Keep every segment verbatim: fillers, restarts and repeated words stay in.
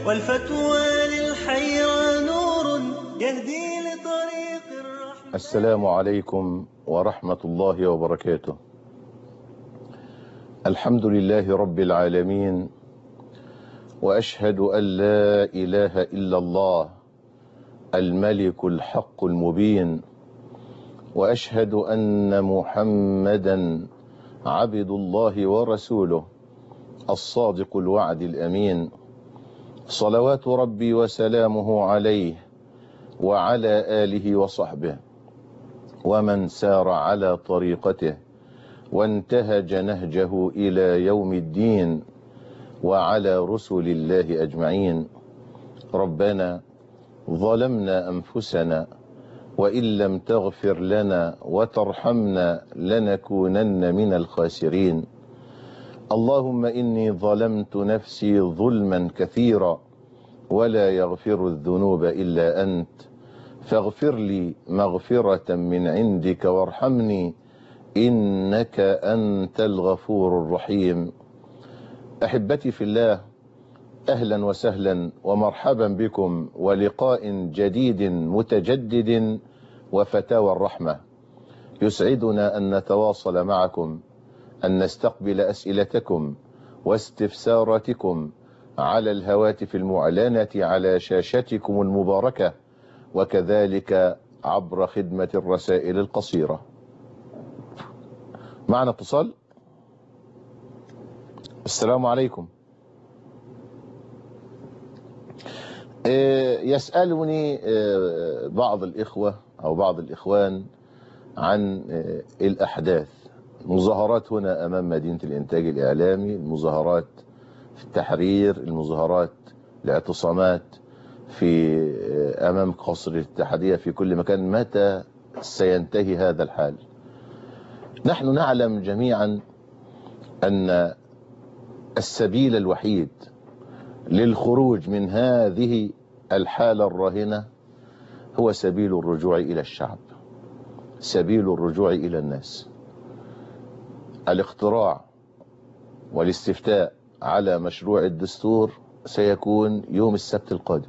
والفتوى للحيرى نور يهدي لطريق الرحمة. السلام عليكم ورحمة الله وبركاته. الحمد لله رب العالمين، وأشهد أن لا إله إلا الله الملك الحق المبين، وأشهد أن محمدا عبد الله ورسوله الصادق الوعد الأمين، صلوات ربي وسلامه عليه وعلى آله وصحبه ومن سار على طريقته وانتهج نهجه إلى يوم الدين، وعلى رسل الله أجمعين. ربنا ظلمنا أنفسنا وإن لم تغفر لنا وترحمنا لنكونن من الخاسرين. اللهم إني ظلمت نفسي ظلما كثيرا ولا يغفر الذنوب إلا أنت، فاغفر لي مغفرة من عندك وارحمني إنك أنت الغفور الرحيم. أحبتي في الله، أهلا وسهلا ومرحبا بكم ولقاء جديد متجدد وفتاوى الرحمة. يسعدنا أن نتواصل معكم، أن نستقبل أسئلتكم واستفساراتكم على الهواتف المعلنة على شاشتكم المباركة، وكذلك عبر خدمة الرسائل القصيرة. معنا اتصال. السلام عليكم. يسألني بعض الإخوة أو بعض الإخوان عن الأحداث، مظاهرات هنا أمام مدينة الإنتاج الإعلامي، المظاهرات في التحرير، المظاهرات الاعتصامات في أمام قصر الاتحادية، في كل مكان. متى سينتهي هذا الحال؟ نحن نعلم جميعا أن السبيل الوحيد للخروج من هذه الحالة الراهنة هو سبيل الرجوع إلى الشعب، سبيل الرجوع إلى الناس. الاقتراع والاستفتاء على مشروع الدستور سيكون يوم السبت القادم.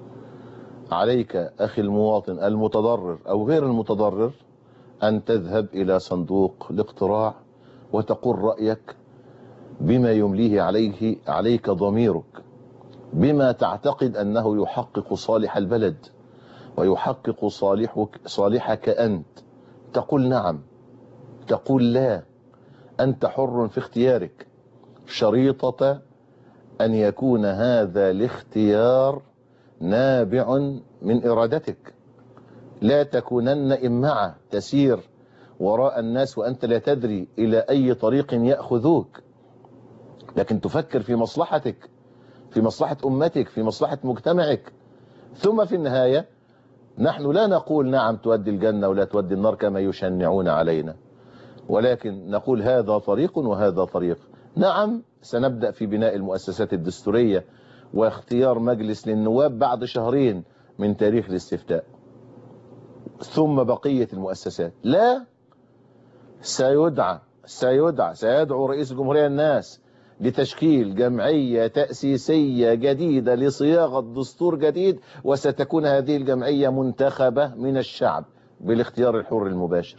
عليك أخي المواطن المتضرر أو غير المتضرر أن تذهب إلى صندوق الاقتراع وتقول رأيك بما يمليه عليه عليك ضميرك، بما تعتقد أنه يحقق صالح البلد ويحقق صالحك صالحك أنت. تقول نعم، تقول لا، أنت حر في اختيارك، شريطة أن يكون هذا الاختيار نابع من إرادتك. لا تكونن إمعة تسير وراء الناس وأنت لا تدري إلى أي طريق يأخذوك، لكن تفكر في مصلحتك، في مصلحة أمتك، في مصلحة مجتمعك. ثم في النهاية نحن لا نقول نعم تودي الجنة ولا تودي النار كما يشنعون علينا، ولكن نقول هذا طريق وهذا طريق. نعم سنبدأ في بناء المؤسسات الدستورية واختيار مجلس للنواب بعد شهرين من تاريخ الاستفتاء، ثم بقية المؤسسات. لا، سيدعى سيدعى سيدعو رئيس الجمهورية الناس لتشكيل جمعية تأسيسية جديدة لصياغة دستور جديد، وستكون هذه الجمعية منتخبة من الشعب بالاختيار الحر المباشر،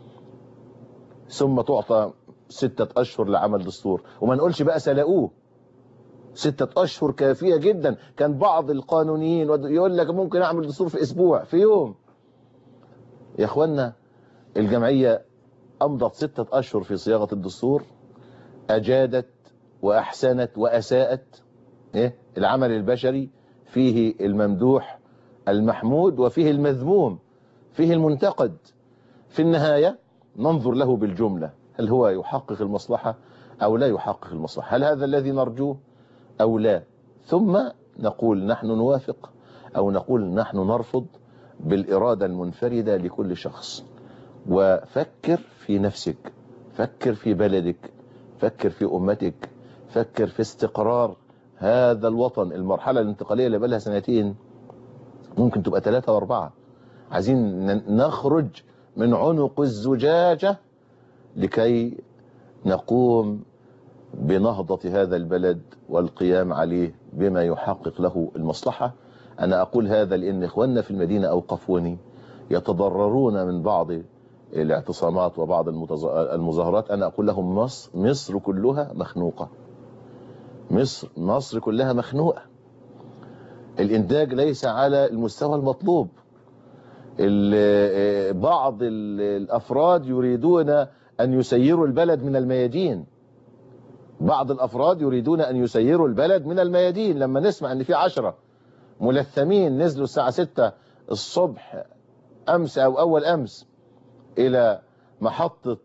ثم تعطى ستة أشهر لعمل دستور. وما نقولش بقى سلاقوه، ستة أشهر كافية جدا. كان بعض القانونيين يقول لك ممكن أعمل دستور في أسبوع، في يوم. يا أخوانا، الجمعية أمضت ستة أشهر في صياغة الدستور، أجادت وأحسنت وأساءت. إيه؟ العمل البشري فيه الممدوح المحمود وفيه المذموم، فيه المنتقد. في النهاية ننظر له بالجملة، هل هو يحقق المصلحة أو لا يحقق المصلحة؟ هل هذا الذي نرجوه أو لا؟ ثم نقول نحن نوافق أو نقول نحن نرفض بالإرادة المنفردة لكل شخص. وفكر في نفسك، فكر في بلدك، فكر في أمتك، فكر في استقرار هذا الوطن. المرحلة الانتقالية اللي بقالها سنتين ممكن تبقى ثلاثة واربعة. عايزين نخرج من عنق الزجاجة لكي نقوم بنهضة هذا البلد والقيام عليه بما يحقق له المصلحة. أنا أقول هذا لأن إخواننا في المدينة أوقفوني يتضررون من بعض الاعتصامات وبعض المظاهرات. أنا أقول لهم مصر, مصر كلها مخنوقة. مصر, مصر كلها مخنوقة. الإنتاج ليس على المستوى المطلوب. بعض الأفراد يريدون أن يسيروا البلد من الميادين. بعض الأفراد يريدون أن يسيروا البلد من الميادين. لما نسمع أن في عشرة ملثمين نزلوا الساعة ستة الصبح أمس أو أول أمس إلى محطة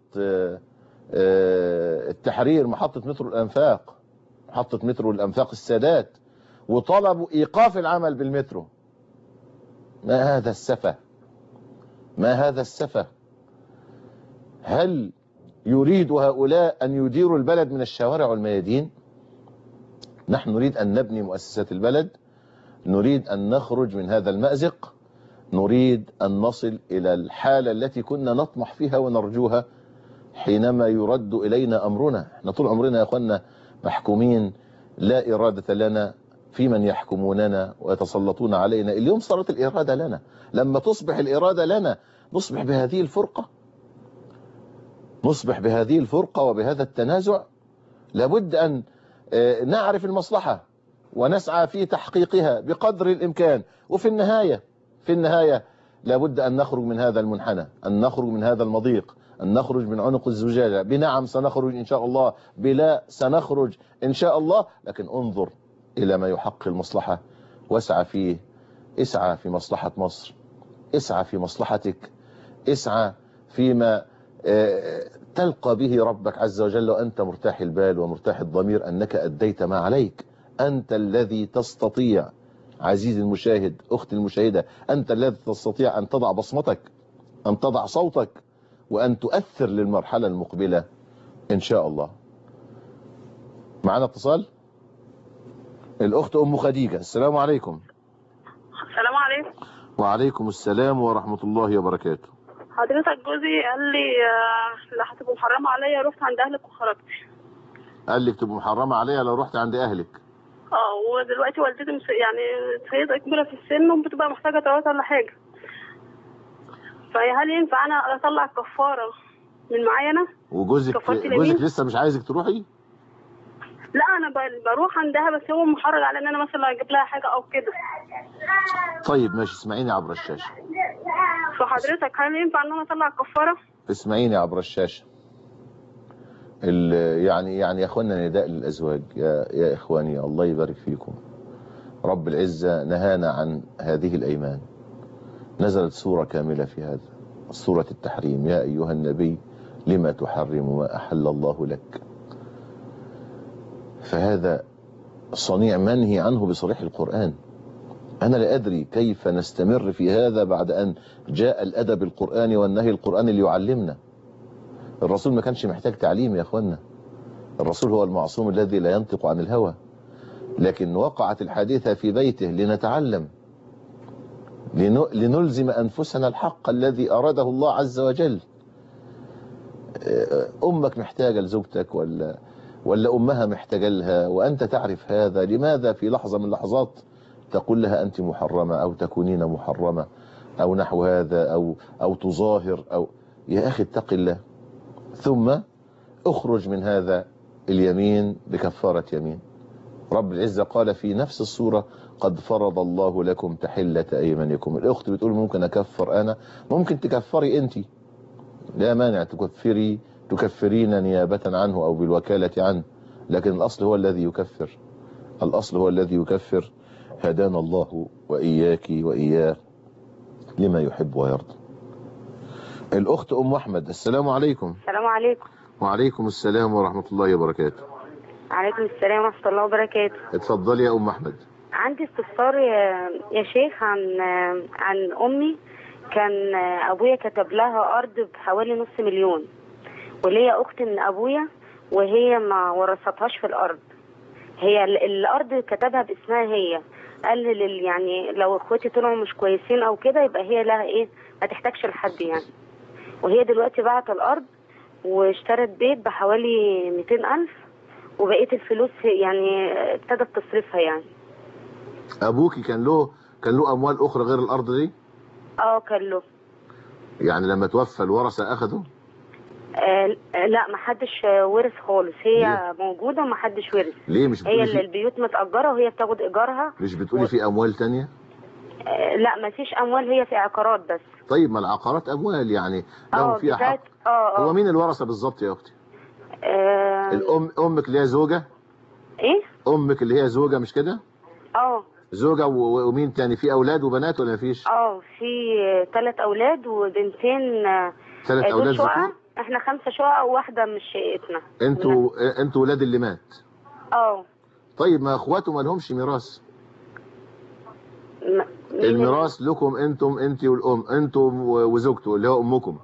التحرير، محطة مترو الأنفاق، محطة مترو الأنفاق السادات، وطلبوا إيقاف العمل بالمترو. ما هذا السفه؟ ما هذا السفه؟ هل يريد هؤلاء أن يديروا البلد من الشوارع والميادين؟ نحن نريد أن نبني مؤسسات البلد، نريد أن نخرج من هذا المأزق، نريد أن نصل إلى الحالة التي كنا نطمح فيها ونرجوها حينما يرد إلينا أمرنا. احنا طول عمرنا يا أخوانا محكومين، لا إرادة لنا في من يحكموننا ويتسلطون علينا. اليوم صارت الإرادة لنا. لما تصبح الإرادة لنا نصبح بهذه الفرقة، نصبح بهذه الفرقة وبهذا التنازع. لابد أن نعرف المصلحة ونسعى في تحقيقها بقدر الإمكان. وفي النهاية في النهاية لابد أن نخرج من هذا المنحنى، أن نخرج من هذا المضيق، أن نخرج من عنق الزجاجة. بنعم سنخرج إن شاء الله، بلا سنخرج إن شاء الله، لكن انظر إلى ما يحقق المصلحة واسعى فيه. اسعى في مصلحة مصر، اسعى في مصلحتك، اسعى فيما تلقى به ربك عز وجل وأنت مرتاح البال ومرتاح الضمير أنك أديت ما عليك. أنت الذي تستطيع عزيزي المشاهد، أختي المشاهدة، أنت الذي تستطيع أن تضع بصمتك، أن تضع صوتك، وأن تؤثر للمرحلة المقبلة إن شاء الله. معنا اتصال، الأخت أم خديجة. السلام عليكم. السلام عليكم. وعليكم السلام ورحمة الله وبركاته. حضرتك جوزي قال لي لا هتبقى محرمة عليا، رحت عند أهلك وخرجت. قال لك تبقى محرمة عليا لو رحت عند أهلك؟ اه، ودلوقتي والدتي يعني سيدة كبيرة في السن وبتبقى محتاجة تواتر ولا حاجة، فهل ينفع أنا أطلع كفارة من معايا أنا؟ وجوزك جوزك لسه مش عايزك تروحي؟ لا أنا بروح عندها، بس هو محرج على إن أنا مثلا أجيب لها حاجة أو كده. طيب ماشي، اسمعيني عبر الشاشة. فحضرتك هل ينفع ان انا اطلع كفاره؟ اسمعيني عبر الشاشة. يعني يعني يا اخوانا نداء للازواج، يا يا اخواني الله يبارك فيكم. رب العزة نهانا عن هذه الايمان. نزلت سورة كاملة في هذا، سورة التحريم. يا ايها النبي لما تحرم ما احل الله لك. فهذا صنيع منهي عنه بصريح القرآن. أنا لا أدري كيف نستمر في هذا بعد أن جاء الأدب القرآني والنهي القرآني ليعلمنا. الرسول ما كانش محتاج تعليم يا أخوانا، الرسول هو المعصوم الذي لا ينطق عن الهوى، لكن وقعت الحادثة في بيته لنتعلم، لنلزم أنفسنا الحق الذي أراده الله عز وجل. أمك محتاجة لزوجتك ولا ولا أمها محتاجة لها وأنت تعرف هذا، لماذا في لحظة من اللحظات تقول لها أنت محرمة أو تكونين محرمة أو نحو هذا، أو أو تظاهر أو يا أخي اتق الله. ثم اخرج من هذا اليمين بكفارة يمين. رب العزة قال في نفس السورة قد فرض الله لكم تحلة أيمانكم. الأخت بتقول ممكن أكفر أنا، ممكن تكفري أنت، لا مانع تكفري تكفرين نيابة عنه أو بالوكالة عنه، لكن الأصل هو الذي يكفر، الأصل هو الذي يكفر. هدانا الله وإياك وإياه لما يحب ويرضى. الأخت أم أحمد. السلام عليكم. السلام عليكم. وعليكم السلام ورحمة الله وبركاته. عليكم السلام ورحمة الله وبركاته. اتفضلي يا أم أحمد. عندي استفسار يا, يا شيخ عن عن أمي. كان أبويا كتب لها أرض بحوالي نص مليون، وليا أخت من أبويا وهي ما ورثتهاش في الأرض. هي الأرض كتبها باسمها هي، قال لي يعني لو اخواتي طلعوا مش كويسين او كده يبقى هي لها ايه، ما تحتاجش لحد يعني. وهي دلوقتي باعت الارض واشترت بيت بحوالي مئتين ألف وبقيه الفلوس يعني ابتدت تصرفها يعني. ابوكي كان له كان له اموال اخرى غير الارض دي؟ اه كان له. يعني لما توفى الورثه اخذوا؟ آه لا ما حدش ورث خالص، هي ليه؟ موجوده وما حدش ورث. ليه مش هي بتقولي اللي في البيوت متأجرة وهي بتاخد ايجارها. مش بتقولي و... في اموال تانية؟ آه لا ما فيش اموال، هي في عقارات بس. طيب ما العقارات اموال يعني لهم اه فيها حق. بتاعت اه هو اه مين الورثه بالظبط يا اختي؟ آه، الام امك اللي هي زوجه؟ ايه؟ امك اللي هي زوجه مش كده؟ اه زوجه و- ومين تاني؟ في اولاد وبنات ولا مفيش؟ اه في ثلاث اولاد وبنتين. آه، ثلاث دول اولاد ذكور؟ شقق، احنا خمسة شقق وواحدة مش شقتنا. انتوا انتوا ولاد اللي مات. اه طيب ما اخواته ما لهمش ميراث؟ م- مين ال- الميراث لكم انتم، انت والام، انتم وزوجته اللي هو امكم.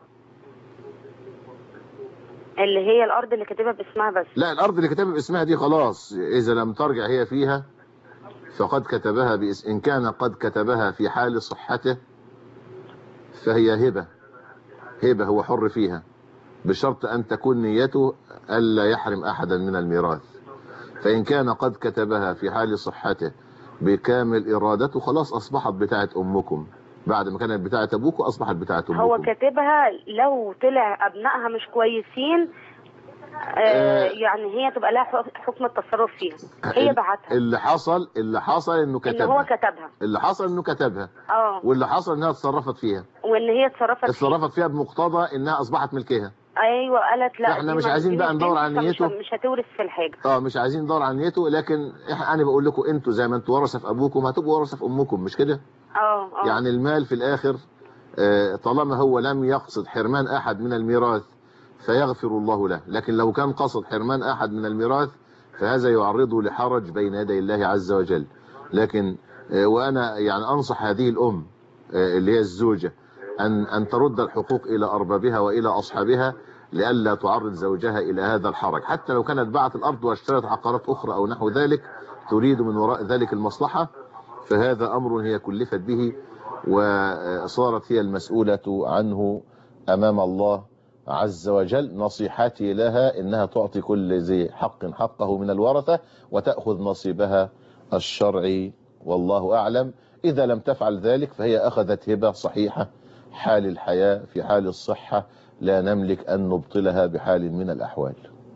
اللي هي الارض اللي كاتبها باسمها بس. لا الارض اللي كتبها باسمها دي خلاص، اذا لم ترجع هي فيها فقد كتبها باسم، ان كان قد كتبها في حال صحته فهي هبه، هبه هو حر فيها، بشرط ان تكون نيته الا يحرم احدا من الميراث. فان كان قد كتبها في حال صحته بكامل ارادته خلاص اصبحت بتاعه امكم، بعد ما كانت بتاعه ابوكم اصبحت بتاعه هو امكم. كاتبها لو طلع ابنائها مش كويسين آه آه يعني هي تبقى لها حك- حكم التصرف فيها. هي بعتها. اللي حصل اللي حصل انه ان هو كتبها كتبها. اللي حصل انه كتبها اه واللي حصل انها اتصرفت فيها، وان هي اتصرفت فيه. اتصرفت فيها بمقتضى انها اصبحت ملكها. ايوه قالت لا فاحنا دي, مش ما عايزين دي بقى مش ندور على بنتي فمش نيته. مش هتورث في الحاجه. اه مش عايزين ندور على نيته، لكن إح- انا بقول لكم انتوا زي ما انتوا ورثه في ابوكم هتبقوا ورثه في امكم، مش كده؟ اه اه يعني المال في الاخر آه، طالما هو لم يقصد حرمان احد من الميراث فيغفر الله له، لكن لو كان قصد حرمان احد من الميراث فهذا يعرضه لحرج بين يدي الله عز وجل. لكن آه، وانا يعني انصح هذه الام آه، اللي هي الزوجه ان ان ترد الحقوق الى اربابها والى اصحابها لئلا تعرض زوجها الى هذا الحرج، حتى لو كانت باعت الارض واشترت عقارات اخرى او نحو ذلك تريد من وراء ذلك المصلحه، فهذا امر هي كلفت به وصارت هي المسؤولة عنه أمام الله عز وجل. نصيحتي لها إنها تعطي كل ذي حق حقه من الورثة وتأخذ نصيبها الشرعي والله أعلم. إذا لم تفعل ذلك فهي أخذت هبة صحيحة حال الحياة، في حال الصحة لا نملك أن نبطلها بحال من الأحوال.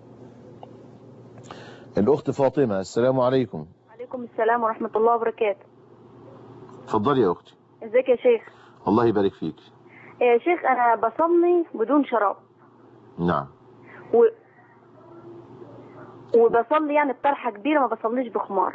الأخت فاطمة، السلام عليكم. عليكم السلام ورحمة الله وبركاته. اتفضلي يا أختي. ازيك يا شيخ؟ الله يبارك فيك. يا شيخ أنا بصلي بدون شراب. نعم. و... وبصلي يعني بطرحة كبيرة، ما بصليش بخمار.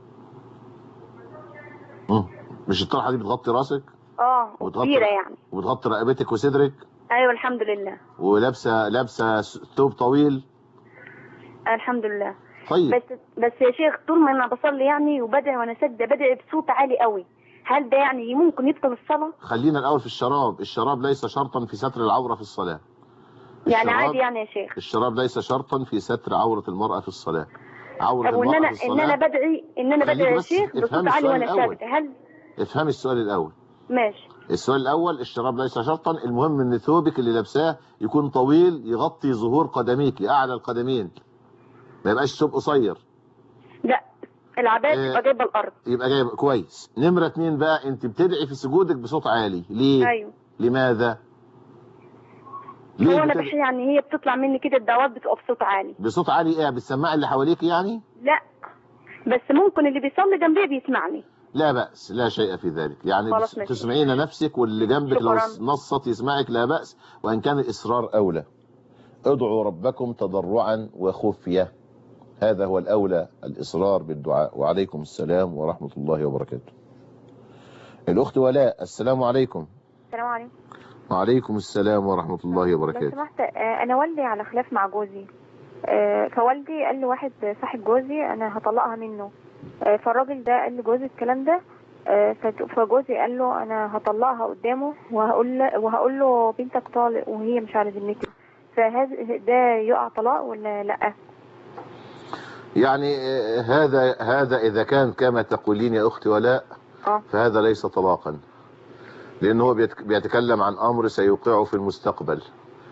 مم. مش الطرحة دي بتغطي راسك؟ اه كبيرة يعني. وبتغطي رقبتك وصدرك؟ ايوه الحمد لله. ولابسه لابسه ثوب طويل؟ الحمد لله. طيب بس بس يا شيخ طول ما انا بصلي يعني وبدعي وانا ساجده بدعي بصوت عالي قوي، هل ده يعني ممكن يبطل الصلاة؟ خلينا الاول في الشراب. الشراب ليس شرطا في ستر العورة في الصلاة. يعني عادي يعني يا شيخ؟ الشراب ليس شرطا في ستر عورة المرأة في الصلاة. عورة طب وان المرأة انا في الصلاة ان انا بدعي ان انا بدعي يا شيخ بصوت عالي وانا ساجده، هل افهمي السؤال الاول. ماشي. السؤال الاول، الشراب ليس شرطا، المهم ان ثوبك اللي لابساه يكون طويل يغطي ظهور قدميك اعلى القدمين، ما يبقاش ثوب قصير. لا العباية آه تبقى جايبه الارض. يبقى جايب كويس. نمرة اتنين بقى، انت بتدعي في سجودك بصوت عالي ليه؟ ايوه. لماذا؟ هو انا بحي يعني هي بتطلع مني كده الدعوات بتبقى بصوت عالي. بصوت عالي ايه؟ بتسمع اللي حواليك يعني؟ لا بس ممكن اللي بيصلي جنبي بيسمعني. لا بأس، لا شيء في ذلك، يعني تسمعين نفسك واللي جنبك لو نصت يسمعك لا بأس، وان كان الاصرار اولى. ادعوا ربكم تضرعا وخفية، هذا هو الاولى، الاصرار بالدعاء. وعليكم السلام ورحمة الله وبركاته. الاخت ولاء، السلام عليكم. السلام عليكم. وعليكم السلام ورحمة الله وبركاته. لو سمحت انا والدي على خلاف مع جوزي، فوالدي قال له واحد صاحب جوزي انا هطلقها منه، فالراجل ده قال لجوزي الكلام ده، فجوزي قال له انا هطلقها قدامه وهقول له وهقول له بنتك طالق وهي مش على ذمتي، فهذا ده يقع طلاق ولا لا؟ يعني هذا هذا اذا كان كما تقولين يا اختي ولاء فهذا ليس طلاقا، لانه هو بيتكلم عن امر سيوقعه في المستقبل.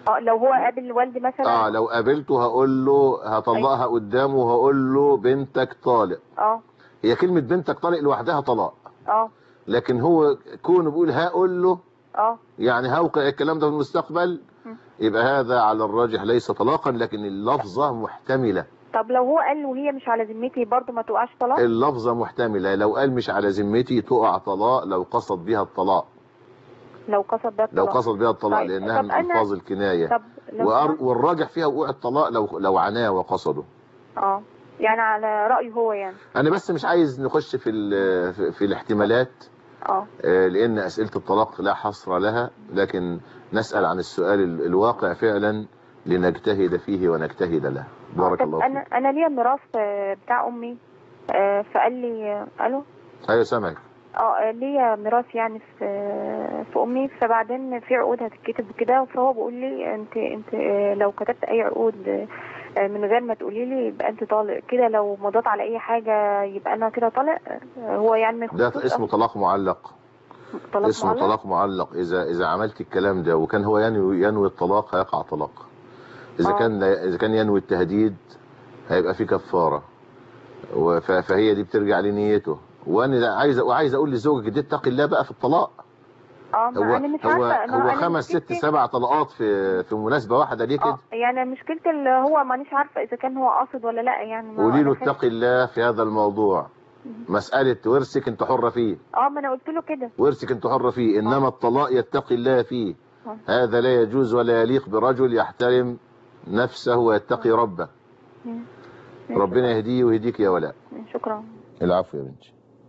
اه لو هو قابل والدي مثلا. اه لو قابلته هقول له هطلقها أيوة. قدامه وهقول له بنتك طالق. اه هي كلمة بنتك طالق لوحدها طلاق، اه لكن هو كونه بيقول هقول له اه يعني هوقع الكلام ده في المستقبل، م. يبقى هذا على الراجح ليس طلاقا، لكن اللفظة محتملة. طب لو هو قال وهي مش على ذمتي برضه ما تقعش طلاق؟ اللفظة محتملة، لو قال مش على ذمتي تقع طلاق لو قصد بها الطلاق، لو قصد بها لو الطلاق. قصد بها الطلاق طيب. لأنها طب من انا ألفاظ الكناية. طب لو وأر- سمحت. والراجح فيها وقوع الطلاق لو لو عناه وقصده. اه يعني على رأيه هو يعني. أنا بس مش عايز نخش في ال- في, في الاحتمالات، اه آه، لأن أسئلة الطلاق لا حصر لها، لكن نسأل عن السؤال ال- الواقع فعلا لنجتهد فيه ونجتهد له. اه بارك طب الله انا فيك. انا ليا ميراث آه، بتاع امي، آه، فقال لي آه، الو. أيوة سامعك. اه ليا ميراث يعني في آه، في امي، فبعدين في عقود هتتكتب كده، فهو بيقول لي انت انت آه، لو كتبت اي عقود آه، من غير ما تقولي لي يبقى انت طالق كده، لو مضيت على اي حاجه يبقى انا كده طالق. آه، هو يعني ما ده يخصوش اسمه أصلاً. طلاق معلق. طلاق اسمه معلق. طلاق معلق. إذا إذا عملت الكلام ده وكان هو ينوي ينوي الطلاق هيقع طلاق. إذا اه كان إذا كان ينوي التهديد هيبقى في كفارة. وف- فهي دي بترجع لنيته. وأنا عايز وعايز أقول لزوجك دي اتقي الله بقى في الطلاق. اه ما هو انا مش هو عارفه. ما هو انا خمس ست مشكلتي سبع طلقات في في مناسبة واحدة ليه كده؟ اه يعني مشكلتي اللي هو مانيش عارفه اذا كان هو قاصد ولا لا، يعني ما قولي له انا خايفه. اتقي الله في هذا الموضوع. مسألة ورثك انت حرة فيه، اه ما انا قلت له كده. ورثك انت حرة فيه، انما الطلاق يتقي الله فيه. اه هذا لا يجوز ولا يليق برجل يحترم نفسه ويتقي ربه. مم. ربنا شكرا. يهديه ويهديك يا ولاء. شكرا. العفو يا بنتي.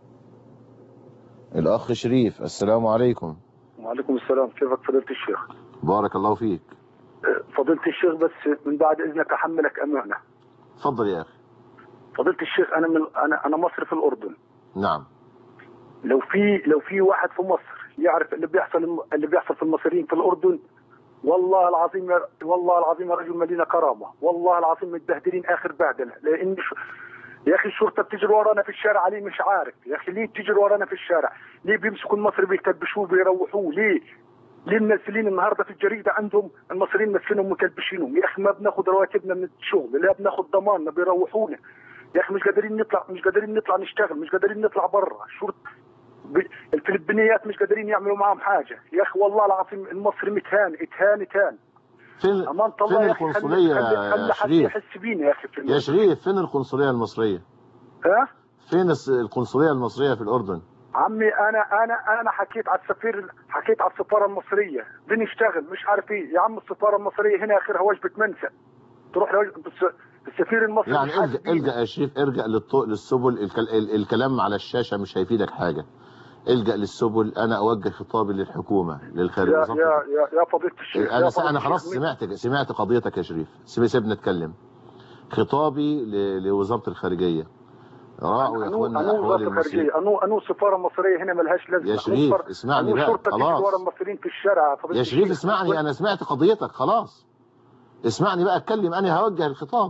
الأخ شريف، السلام عليكم. وعليكم السلام. كيفك فضيلة الشيخ؟ بارك الله فيك. فضيلة الشيخ بس من بعد إذنك أحملك أمانة. اتفضل يا أخي. فضيلة الشيخ أنا من أنا أنا مصري في الأردن. نعم. لو في لو في واحد في مصر يعرف اللي بيحصل اللي بيحصل في المصريين في الأردن، والله العظيم والله العظيم يا رجل مدينة كرامة، والله العظيم متبهدلين آخر بهدلة. لأن شو يا أخي الشرطة بتجري ورانا في الشارع، ليه مش عارف يا أخي ليه بتجري ورانا في الشارع؟ ليه بيمسكوا المصري بيكبشوه بيروحوه؟ ليه؟ ليه منزلين النهارده في الجريده عندهم المصريين منزلينهم مكلبشينهم؟ يا اخي ما بناخذ رواتبنا من الشغل، لا بناخذ ضماننا بيروحونا. يا اخي مش قادرين نطلع مش قادرين نطلع نشتغل، مش قادرين نطلع برا. الشرطه الفلبينيات مش قادرين يعملوا معهم حاجه. يا اخي والله العظيم المصري متهان اتهان اتهان. فين امانه فين الله يا اخي القنصلية خلي خلي يا حد شريف؟ يحس بينا يا اخي في يا المصر. شريف فين القنصلية المصرية؟ ها؟ فين الس- القنصلية المصرية في الأردن؟ عمي انا انا انا حكيت على السفير، حكيت على السفاره المصريه بنشتغل مش عارف ايه. يا عم السفاره المصريه هنا اخرها وجبه منسى، تروح لوجبة السفير المصري. يعني مش الجا حاسبين. الجا يا شريف، ارجع للطرق للسبل. الكل... ال- الكلام على الشاشة مش هيفيدك حاجة. الجا للسبل. انا اوجه خطابي للحكومة للخارج. يا يا يا يا فضيله الشيخ. انا يا س... انا فضيلة خلاص الشيخ. سمعت سمعت قضيتك يا شريف. سيب سيبنا نتكلم. خطابي ل... لوزارة الخارجية، راعوا يا انو اخوانا انو احوال وزاره المصريين. الخارجيه، انو انو سفاره مصريه هنا ملهاش لازمه. يا شريف أنو فر... اسمعني انو بقى شرطه تجري ورا خلاص. المصريين في الشارع. فضيلة يا شريف الشيخ. اسمعني، انا سمعت قضيتك خلاص. اسمعني بقى اتكلم، انا هوجه الخطاب.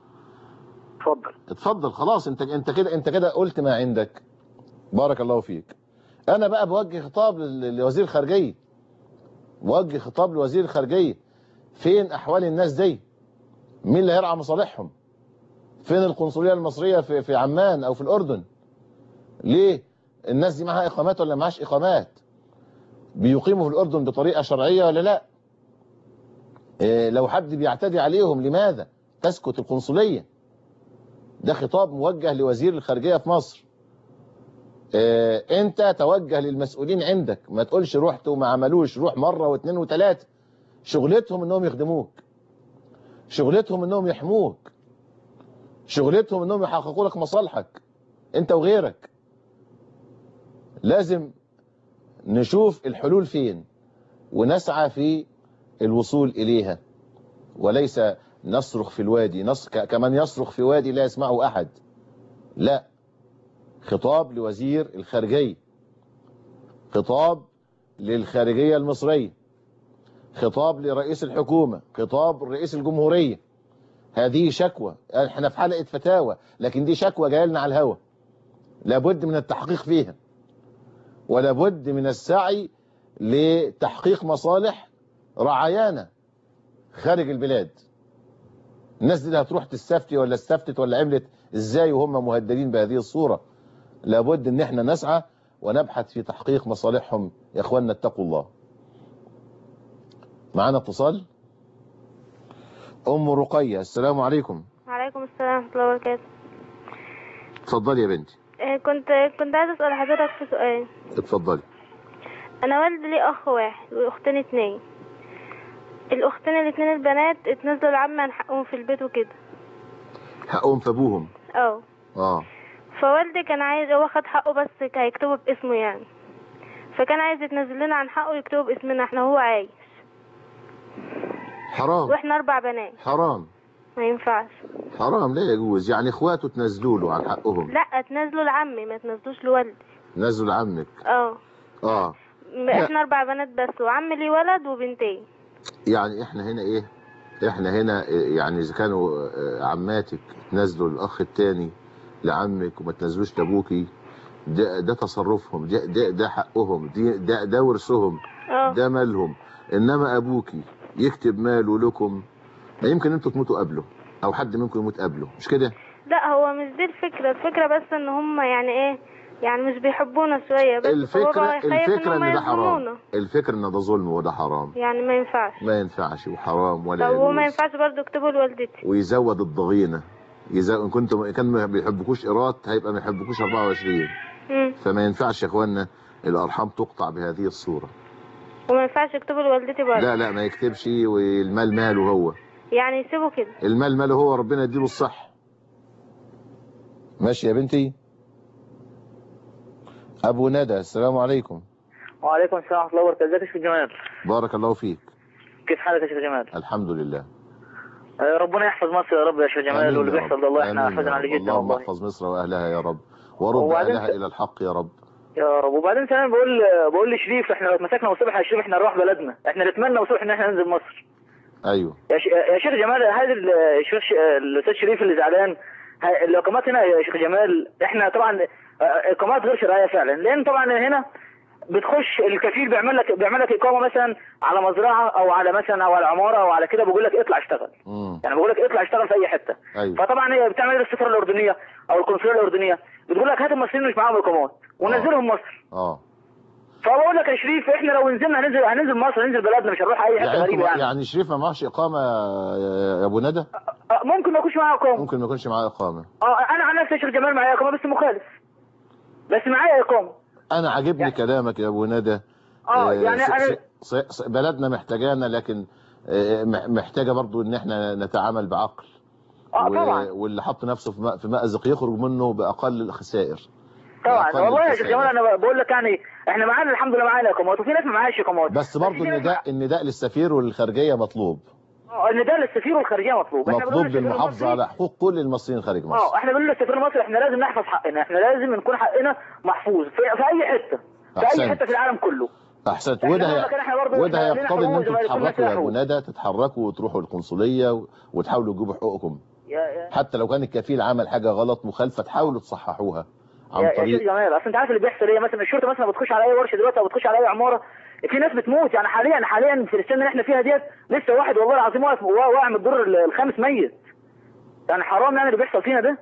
اتفضل اتفضل خلاص. انت انت كده انت كده قلت ما عندك. بارك الله فيك. انا بقى بوجه خطاب ل- لوزير الخارجيه. بوجه خطاب لوزير الخارجيه. فين احوال الناس دي؟ مين اللي هيرعى مصالحهم؟ فين القنصليه المصريه في في عمان او في الاردن؟ ليه الناس دي معاها اقامات ولا معاش اقامات؟ بيقيموا في الاردن بطريقه شرعيه ولا لا؟ إيه لو حد بيعتدي عليهم لماذا تسكت القنصليه؟ ده خطاب موجه لوزير الخارجيه في مصر. إيه انت توجه للمسؤولين عندك، ما تقولش رحت وما عملوش. روح مره واثنين وثلاثه. شغلتهم انهم يخدموك، شغلتهم انهم يحموك، شغلتهم انهم يحققوا لك مصالحك انت وغيرك. لازم نشوف الحلول فين ونسعى في الوصول اليها، وليس نصرخ في الوادي. نص كمن يصرخ في وادي لا يسمعه احد. لا. خطاب لوزير الخارجية، خطاب للخارجية المصرية، خطاب لرئيس الحكومة، خطاب لرئيس الجمهورية. هذه شكوى. احنا في حلقة فتاوى، لكن دي شكوى جايه لنا على الهوى. لابد من التحقيق فيها، ولابد من السعي لتحقيق مصالح رعايانا. خارج البلاد. الناس دي هتروح تستفتي ولا استفتت ولا عملت ازاي وهم مهددين بهذه الصورة؟ لابد ان احنا نسعى ونبحث في تحقيق مصالحهم. يا اخواننا اتقوا الله. معانا اتصال. ام رقية، السلام عليكم. وعليكم السلام ورحمة الله وبركاته. اتفضلي يا بنتي. آه، كنت كنت عايزة أسأل حضرتك في سؤال. اتفضلي. أنا والدي لي أخ واحد وأختين اتنين. الأختين الاتنين البنات اتنزلوا العم عن حقهم في البيت وكده. حقهم في ابوهم. اه اه فوالدي كان عايز، هو خد حقه بس هيكتبه باسمه يعني، فكان عايز يتنزل لنا عن حقه يكتبه باسمنا احنا وهو عايش. حرام. واحنا أربع بنات. حرام. ما ينفعش. حرام، لا يجوز. يعني اخواته تنزلوا له عن حقهم؟ لا، تنزلوا لعمي ما تنزلوش لوالدي. نزلوا لعمك. اه اه احنا أربع بنات بس، وعمي ليه ولد وبنتين. يعني احنا هنا ايه، احنا هنا يعني اذا كانوا عماتك تنزلوا الاخ التاني لعمك وما تنزلوش لابوكي، ده ده تصرفهم، ده ده, ده حقهم، دي ده ده ورثهم، ده مالهم. انما ابوكي يكتب ماله لكم، ما يمكن انتوا تموتوا قبله او حد منكم يموت قبله، مش كده؟ لا هو مش دي الفكرة، الفكرة بس ان هم يعني ايه، يعني مش بيحبونا شوية بس. الفكرة الفكرة ان ده حرام. يظلمونا. الفكرة ان ده ظلم وده حرام. يعني ما ينفعش. ما ينفعش وحرام ولا طب يجوز. وما ينفعش برضه يكتبوا لوالدتي. ويزود الضغينة. يزود، ان كنتم كان ما بيحبكوش ايراد هيبقى ما يحبكوش أربعة وعشرين. امم فما ينفعش يا اخوانا الارحام تقطع بهذه الصورة. وما ينفعش يكتبوا لوالدتي برضه. لا لا ما يكتبش، والمال ماله هو. يعني يسيبوا كده. المال ماله هو، ربنا يديله الصح. ماشي يا بنتي. ابو ندى، السلام عليكم. وعليكم السلام ورحمه الله وبركاته. ازيك يا شيخ جمال؟ بارك الله فيك. كيف حالك يا شيخ جمال؟ الحمد لله. آه، ربنا يحفظ مصر يا رب يا شيخ جمال، واللي بيحصل ده الله احنا حزن عليه جدا اللهم والله. احفظ مصر واهلها يا رب، ورد اهلها الى الحق يا رب. يا رب. وبعدين كمان بقول بقول لشريف، احنا لو اتمسكنا وصبح يا شريف احنا نروح بلدنا، احنا نتمنى وصبح ان احنا ننزل مصر. ايوه يا, ش... يا شيخ جمال، هذا الشيخ الاستاذ شريف اللي زعلان، الاقامات هنا يا شيخ جمال احنا طبعا اقامات غير شرعيه فعلا، لان طبعا هنا بتخش الكفيل بيعمل لك بيعمل لك اقامه مثلا على مزرعه او على مثلا او على عماره او على كده، بيقول لك اطلع اشتغل. مم. يعني بيقول لك اطلع اشتغل في اي حته. أيوة. فطبعا هي بتعمل السفاره الاردنيه او القنصليه الاردنيه بتقول لك هات المصريين مش معاهم اقامات ونزلهم مصر. اه فبقول لك يا شريف احنا لو نزلنا هننزل هننزل مصر، هننزل بلدنا، مش هنروح اي حته يعني غريبه يعني. يعني شريف ما معهش اقامه يا ابو ندى؟ ممكن ما يكونش معاه اقامه. ممكن ما يكونش معاه اقامه. اه انا عن نفسي يا شيخ جمال معايا اقامه بس مخالف، بس معايا اقامه. انا عاجبني يعني كلامك يا ابو ندى. اه يعني انا بلدنا محتاجانا، لكن محتاجه برضو ان احنا نتعامل بعقل. اه طبعا. واللي حط نفسه في مأزق يخرج منه باقل الخسائر. طبعا والله يا شيخ جمال انا بقول لك يعني احنا معانا الحمد لله معانا اقامات، وفي ناس ما معاهاش اقامات. بس برضو النداء النداء للسفير والخارجيه مطلوب. اه النداء للسفير والخارجيه مطلوب. مطلوب للمحافظه على حقوق كل المصريين خارج مصر. اه احنا بنقول للسفير المصري احنا لازم نحفظ حقنا، احنا لازم نكون حقنا محفوظ في, في اي حته، في أحسنت. اي حته في العالم كله. احسنت. وده وده يقتضي ان انتم تتحركوا يا ابو ندى، تتحركوا وتروحوا القنصليه وتحاولوا تجيبوا حقوقكم. يا يا حتى لو كان الكفيل عمل حاجه غلط مخالفه تحاولوا تصححوها عن يا طريق. يا شيخ جمال اصل انت عارف اللي بيحصل ايه، مثلا الشرطه مثلا بتخش على اي ورشه دلوقتي او بتخش على اي عماره، في ناس بتموت. يعني حاليا حاليا في السن اللي احنا فيها ديت لسه واحد والله العظيم واقف واقع من الدور الخامس ميت. يعني حرام يعني اللي بيحصل فينا ده.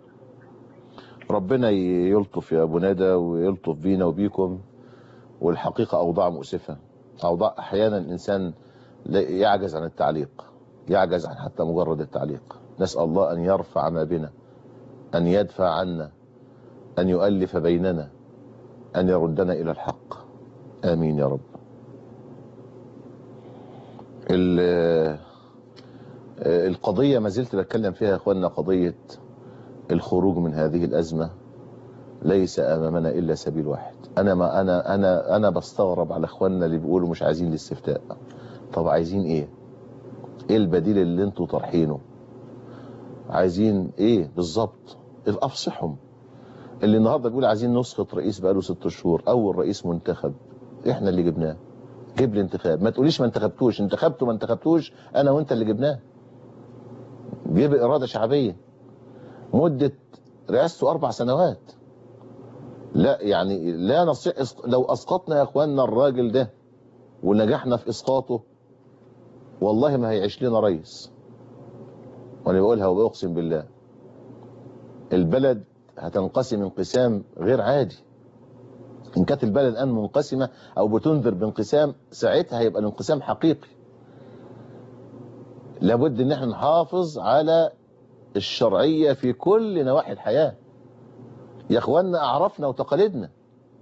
ربنا يلطف يا ابو ندى ويلطف بينا وبيكم. والحقيقه اوضاع مؤسفه، اوضاع احيانا الانسان يعجز عن التعليق، يعجز عن حتى مجرد التعليق. نسال الله ان يرفع ما بنا، ان يدفع عنا، ان يؤلف بيننا، ان يردنا الى الحق. امين يا رب. القضيه ما زلت بتكلم فيها يا اخواننا، قضيه الخروج من هذه الازمه ليس امامنا الا سبيل واحد. انا ما انا انا انا بستغرب على اخواننا اللي بيقولوا مش عايزين الاستفتاء. طب عايزين ايه؟ ايه البديل اللي انتوا طرحينه؟ عايزين ايه بالظبط؟ افصحهم. اللي النهارده بيقول عايزين نسخط رئيس بقاله ست شهور، اول رئيس منتخب احنا اللي جبناه. جيب لي انتخاب، ما تقوليش ما انتخبتوش، انتخبته ما انتخبتوش انا وانت اللي جبناه. جيب اراده شعبيه. مده رئاسته اربع سنوات. لا يعني لا نصيح. لو اسقطنا يا اخواننا الراجل ده ونجحنا في اسقاطه والله ما هيعيش لنا رئيس. وانا بقولها وبأقسم بالله، البلد هتنقسم انقسام غير عادي. ان كانت البلد الان منقسمة او بتنذر بانقسام، ساعتها هيبقى الانقسام حقيقي. لابد ان احنا نحافظ على الشرعية في كل نواحي الحياة. يا اخوانا اعرفنا وتقاليدنا،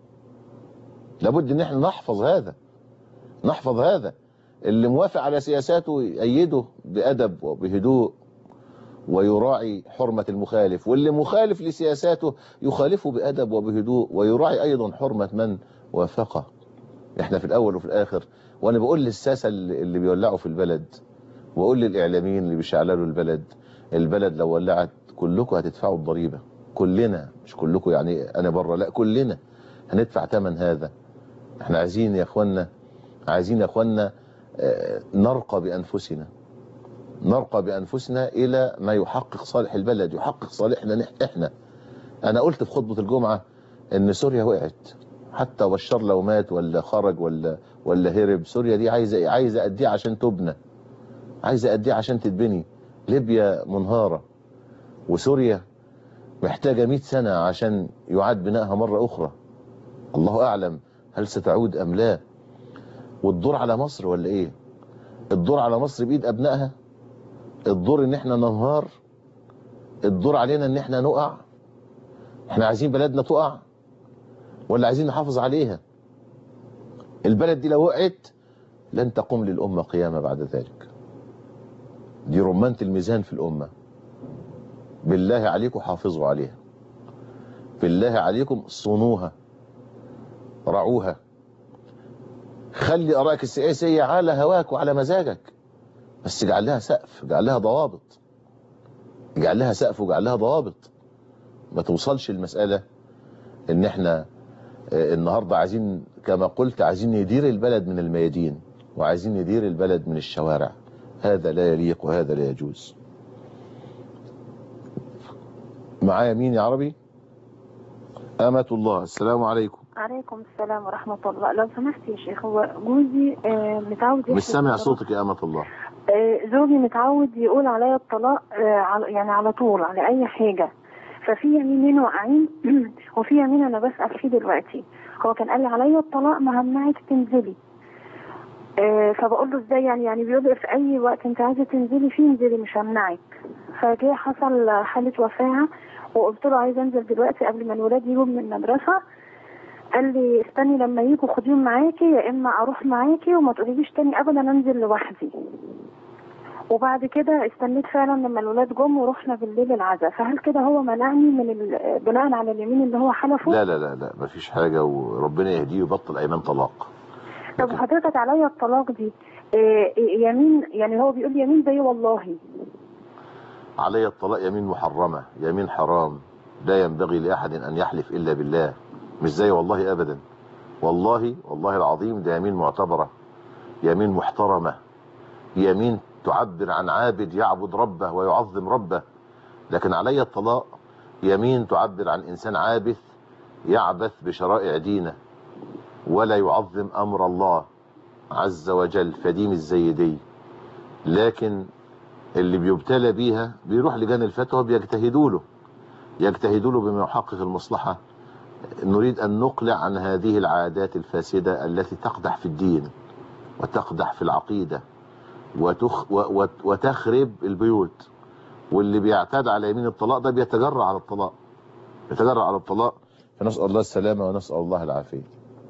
لابد ان احنا نحفظ هذا، نحفظ هذا. اللي موافق على سياساته يأيده بأدب وبهدوء ويراعي حرمة المخالف، واللي مخالف لسياساته يخالفه بأدب وبهدوء ويراعي أيضا حرمة من وافقه. احنا في الأول وفي الآخر، وأنا بقول للساسة اللي بيولعوا في البلد، وأقول للإعلاميين اللي بيشعللوا البلد، البلد لو ولعت كلكم هتدفعوا الضريبة، كلنا، مش كلكم يعني أنا بره، لا كلنا هندفع ثمن هذا. احنا عايزين يا اخوانا، عايزين يا اخوانا نرقى بأنفسنا، نرقى بأنفسنا إلى ما يحقق صالح البلد، يحقق صالحنا احنا. أنا قلت في خطبة الجمعة إن سوريا وقعت، حتى بشار لو مات ولا خرج ولا ولا هرب، سوريا دي عايزة عايزة قد ايه عشان تبنى، عايزة قد ايه عشان تتبني. ليبيا منهارة، وسوريا محتاجة مئة سنة عشان يعاد بنائها مرة أخرى. الله أعلم هل ستعود أم لا. والدور على مصر ولا إيه؟ الدور على مصر بإيد أبنائها؟ الدور إن إحنا ننهار؟ الدور علينا إن إحنا نقع؟ إحنا عايزين بلدنا تقع ولا عايزين نحافظ عليها؟ البلد دي لو وقعت لن تقوم للأمة قيامة بعد ذلك. دي رمانة الميزان في الأمة. بالله عليكم حافظوا عليها، بالله عليكم صونوها، رعوها. خلي آرائك السياسية على هواك وعلى مزاجك، بس اجعل لها سقف، اجعل لها ضوابط، اجعل لها سقف واجعل لها ضوابط. ما توصلش المسألة ان احنا النهاردة عايزين كما قلت عايزين ندير البلد من الميادين، وعايزين ندير البلد من الشوارع. هذا لا يليق وهذا لا يجوز. معايا مين يا عربي؟ أمة الله، السلام عليكم. عليكم السلام ورحمة الله. لو سمحت يا شيخ، هو جوزي آه متعود، مش سامع صوتك يا أمة الله. آه زوجي متعود يقول عليا الطلاق، آه يعني على طول على أي حاجة. ففي يمينين واقعين وفي يمين أنا بسأل فيه دلوقتي. هو كان قال لي عليا الطلاق ما همنعك تنزلي. آه فبقول له ازاي يعني؟ يعني بيقول في أي وقت أنت عايزة تنزلي فيه انزلي مش همنعك. فجاء حصل حالة وفاة وقلت له عايز انزل دلوقتي قبل ما الولاد يجوا من المدرسة. قال لي استني لما يجوا خديهم معاكي، يا اما اروح معاكي وما تقوليليش تاني ابدا انزل لوحدي. وبعد كده استنيت فعلا لما الولاد جم ورحنا بالليل العزاء. فهل كده هو منعني من بناء على اليمين اللي هو حلفه؟ لا لا لا لا مفيش حاجة، وربنا يهديه ويبطل ايمان طلاق. طب حضرتك عليا الطلاق دي إيه يمين؟ يعني هو بيقول يمين زي والله. علي الطلاق يمين محرمة، يمين حرام، لا ينبغي لأحد أن يحلف إلا بالله، مش زي والله أبدا. والله والله العظيم ده يمين معتبرة، يمين محترمة، يمين تعبر عن عابد يعبد ربه ويعظم ربه. لكن علي الطلاق يمين تعبر عن إنسان عابث يعبث بشرائع دينه ولا يعظم أمر الله عز وجل، فدي مش زي دي. لكن اللي بيبتلى بيها بيروح لجان الفتوى بيجتهدوا له يجتهدوا له بما يحقق المصلحة. نريد أن نقلع عن هذه العادات الفاسدة التي تقدح في الدين وتقدح في العقيدة وتخ وتخرب البيوت. واللي بيعتاد على يمين الطلاق ده بيتجرع على الطلاق، يتجرع على الطلاق. فنسأل الله السلامة ونسأل الله العافية.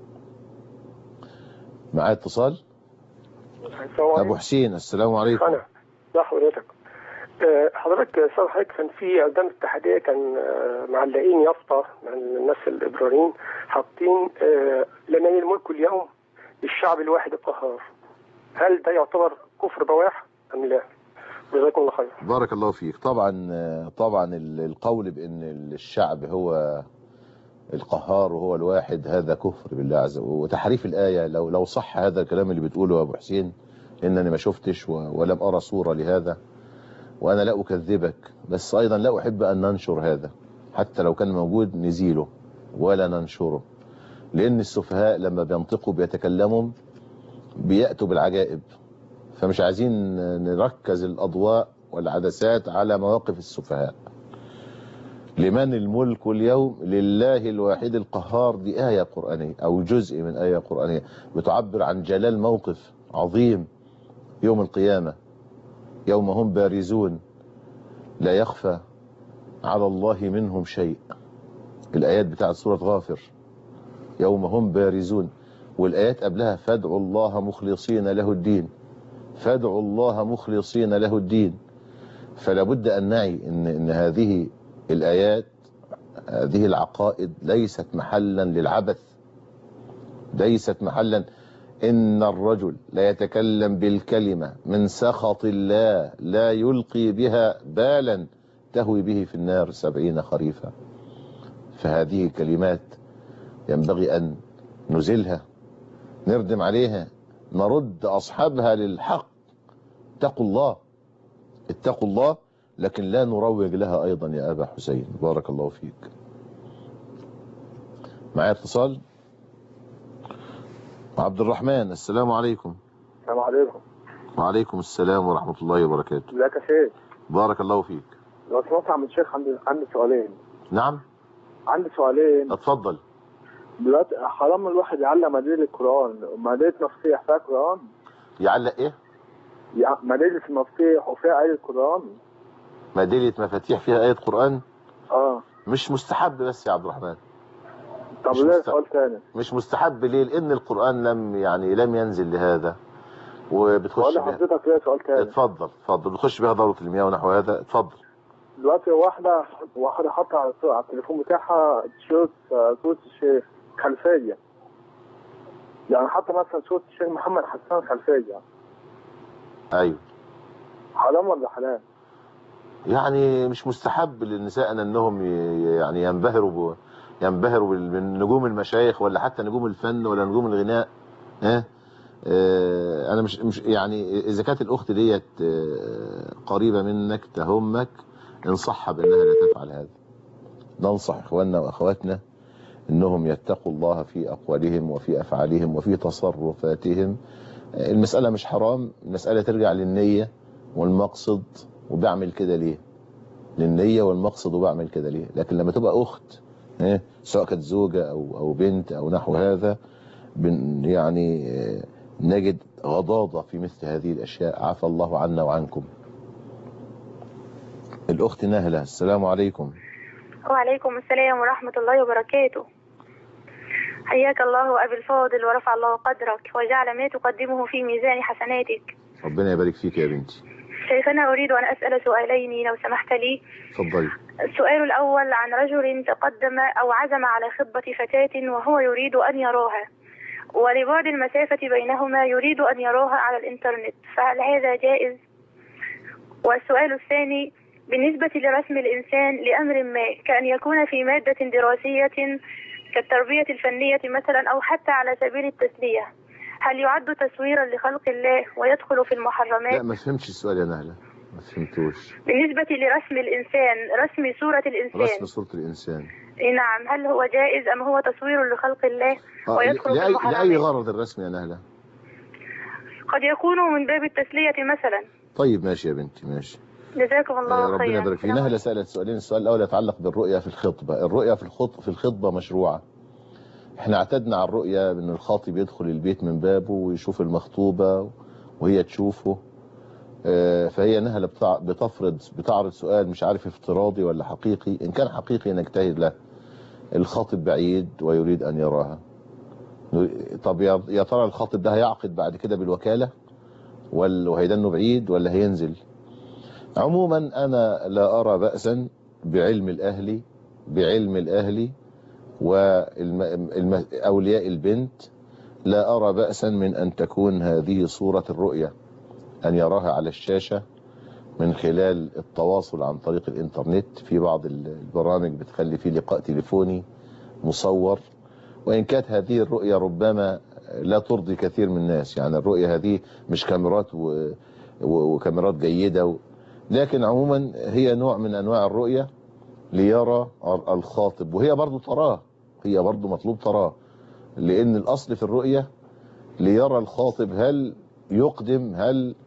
معايا اتصال أبو حسين، السلام عليكم. أنا لا حضرتك حضرتك استاذ حضرتك كان في قدام الاتحاديه كان معلقين يافطه من الناس الابراريين حاطين لنا الملك اليوم للشعب الواحد القهار. هل ده يعتبر كفر بواح ام لا؟ جزاكم الله خير. بارك الله فيك. طبعا طبعا القول بان الشعب هو القهار وهو الواحد هذا كفر بالله عز وجل وتحريف الايه. لو لو صح هذا الكلام اللي بتقوله يا ابو حسين، انني ما شفتش ولم ارى صوره لهذا، وأنا لا أكذبك، بس أيضا لا أحب أن ننشر هذا، حتى لو كان موجود نزيله ولا ننشره. لأن السفهاء لما بينطقوا بيتكلموا بيأتوا بالعجائب، فمش عايزين نركز الأضواء والعدسات على مواقف السفهاء. لمن الملك اليوم لله الواحد القهار، دي آية قرآنية أو جزء من آية قرآنية بتعبر عن جلال موقف عظيم يوم القيامة، يوم هم بارزون لا يخفى على الله منهم شيء. الآيات بتاعت سورة غافر يوم هم بارزون، والآيات قبلها فادعوا الله مخلصين له الدين، فادعوا الله مخلصين له الدين. فلا بد أن نعي إن, إن هذه الآيات، هذه العقائد ليست محلا للعبث، ليست محلا. إن الرجل لا يتكلم بالكلمة من سخط الله لا يلقي بها بالا تهوي به في النار سبعين خريفا. فهذه كلمات ينبغي أن نزلها، نردم عليها، نرد أصحابها للحق. اتقوا الله، اتقوا الله، لكن لا نروج لها أيضا يا أبا حسين. بارك الله فيك. معايا اتصال. عبد الرحمن، السلام عليكم. السلام عليكم. وعليكم السلام ورحمة الله وبركاته. ازيك يا شيخ؟ بارك الله فيك. لو سمحت يا عم الشيخ، عندي عندي سؤالين. نعم. عندي سؤالين. اتفضل. دلوقتي حرام الواحد يعلق مدينة القرآن، مدينة مفتيح فيها قرآن؟ يعلق ايه؟ مدينة المفتيح وفيها آية قرآن؟ مدينة مفاتيح فيها آية قرآن؟ اه. مش مستحب بس يا عبد الرحمن. طب ليه سؤال تاني؟ مش مستحب ليه؟ لأن القرآن لم يعني لم ينزل لهذا. وبتخش بقول لحضرتك ليه سؤال تاني؟ اتفضل اتفضل. بتخش بها دورة المياه ونحو هذا. اتفضل. دلوقتي واحدة واحدة حاطة على التليفون بتاعها صورة صورة الشيخ خلفية، يعني حتى مثلا صورة الشيخ محمد حسان خلفية. ايوه. حرام ولا حلال؟ يعني مش مستحب للنساء انهم يعني ينبهروا ب... ينبهروا بنجوم المشايخ ولا حتى نجوم الفن ولا نجوم الغناء. ها اه؟ انا مش مش يعني اذا كانت الاخت ديت قريبه منك تهمك، انصحها بانها لا تفعل هذا. ننصح اخواننا واخواتنا انهم يتقوا الله في اقوالهم وفي افعالهم وفي تصرفاتهم. المساله مش حرام، المساله ترجع للنيه والمقصد، وبعمل كده ليه؟ للنيه والمقصد وبعمل كده ليه؟ لكن لما تبقى اخت سواء كانت زوجه او او بنت او نحو هذا، يعني نجد غضاضه في مثل هذه الاشياء. عفى الله عنا وعنكم. الاخت نهله، السلام عليكم. وعليكم السلام ورحمة الله وبركاته. حياك الله أبي الفاضل ورفع الله قدرك وجعل ما تقدمه في ميزان حسناتك. ربنا يبارك فيك يا بنتي. شيخنا، أريد أن أسأل سؤالين لو سمحت لي. تفضلي. السؤال الأول عن رجل تقدم أو عزم على خطبة فتاة وهو يريد أن يراها، ولبعد المسافة بينهما يريد أن يراها على الإنترنت، فهل هذا جائز؟ والسؤال الثاني بالنسبة لرسم الإنسان لأمر ما، كأن يكون في مادة دراسية كالتربية الفنية مثلا أو حتى على سبيل التسلية، هل يعد تصويرا لخلق الله ويدخل في المحرمات؟ لا ما فهمتش السؤال يا نهلة، ما فهمتوش. بالنسبة لرسم الإنسان، رسم صورة الإنسان، رسم صورة الإنسان، نعم، هل هو جائز أم هو تصوير لخلق الله ويدخل في المحرمات؟ لأي غرض الرسم يا نهلة؟ قد يكون من باب التسلية مثلا. طيب ماشي يا بنتي، ماشي. جزاكم الله خيرا. ربنا يبارك فيك. نهلة سألت سؤالين، السؤال الأول يتعلق بالرؤية في الخطبة. الرؤية في الخطبة في الخطبة مشروعة. احنا اعتدنا على الرؤية ان الخاطب يدخل البيت من بابه ويشوف المخطوبة وهي تشوفه. فهي نهلة بتفرض بتعرض سؤال مش عارف افتراضي ولا حقيقي. ان كان حقيقي نجتهد له. الخاطب بعيد ويريد ان يراها. طب يا ترى الخاطب ده هيعقد بعد كده بالوكالة وهيدنه بعيد ولا هينزل؟ عموما انا لا ارى بأسا بعلم الاهلي بعلم الاهلي وأولياء البنت، لا أرى بأسا من أن تكون هذه صورة الرؤية، أن يراها على الشاشة من خلال التواصل عن طريق الإنترنت. في بعض البرامج بتخلي فيه لقاء تليفوني مصور، وإن كانت هذه الرؤية ربما لا ترضي كثير من الناس، يعني الرؤية هذه مش كاميرات وكاميرات جيدة، لكن عموما هي نوع من أنواع الرؤية ليرى الخاطب، وهي برضو تراه، هي برضو مطلوب تراه، لأن الأصل في الرؤية ليرى الخاطب هل يقدم هل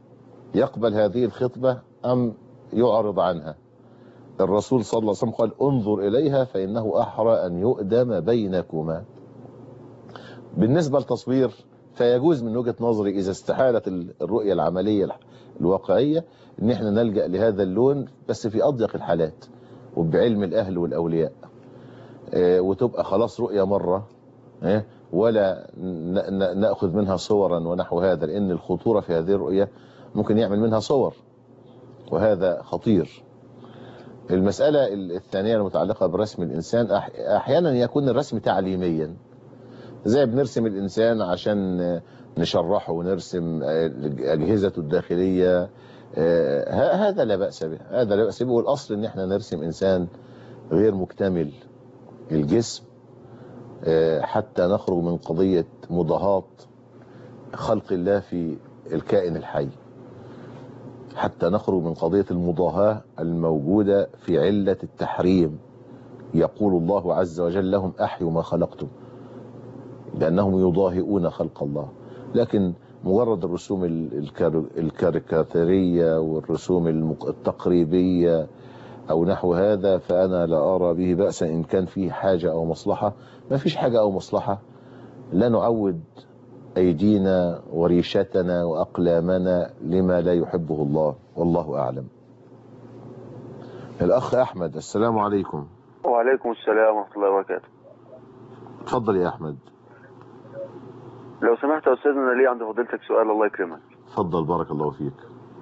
يقبل هذه الخطبة أم يعرض عنها؟ الرسول صلى الله عليه وسلم قال انظر إليها فإنه أحرى أن يؤدم بينكما. بالنسبة للتصوير فيجوز من وجهة نظري إذا استحالت الرؤية العملية الواقعية إن احنا نلجأ لهذا اللون، بس في أضيق الحالات وبعلم الأهل والأولياء، اه وتبقى خلاص رؤية مرة، اه ولا نأخذ منها صورا ونحو هذا، لأن الخطورة في هذه الرؤية ممكن يعمل منها صور وهذا خطير. المسألة الثانية المتعلقة برسم الإنسان، أحيانا يكون الرسم تعليميا، زي بنرسم الإنسان عشان نشرحه ونرسم أجهزته الداخلية، هذا لا بأس به، هذا لا بأس به. والأصل إن احنا نرسم إنسان غير مكتمل الجسم حتى نخرج من قضية مضاهاة خلق الله في الكائن الحي، حتى نخرج من قضية المضاهاة الموجودة في علة التحريم. يقول الله عز وجل لهم أحيوا ما خلقتم، لأنهم يضاهئون خلق الله. لكن مجرد الرسوم الكاريكاتيرية والرسوم التقريبية أو نحو هذا فأنا لا أرى به بأسا إن كان فيه حاجة أو مصلحة. ما فيش حاجة أو مصلحة، لا نعود أيدينا وريشتنا وأقلامنا لما لا يحبه الله، والله أعلم. الأخ أحمد، السلام عليكم. وعليكم السلام ورحمة الله وبركاته. اتفضل يا أحمد. لو سمحت يا أستاذنا لي عند فضيلتك سؤال، الله يكرمك. اتفضل بارك الله فيك.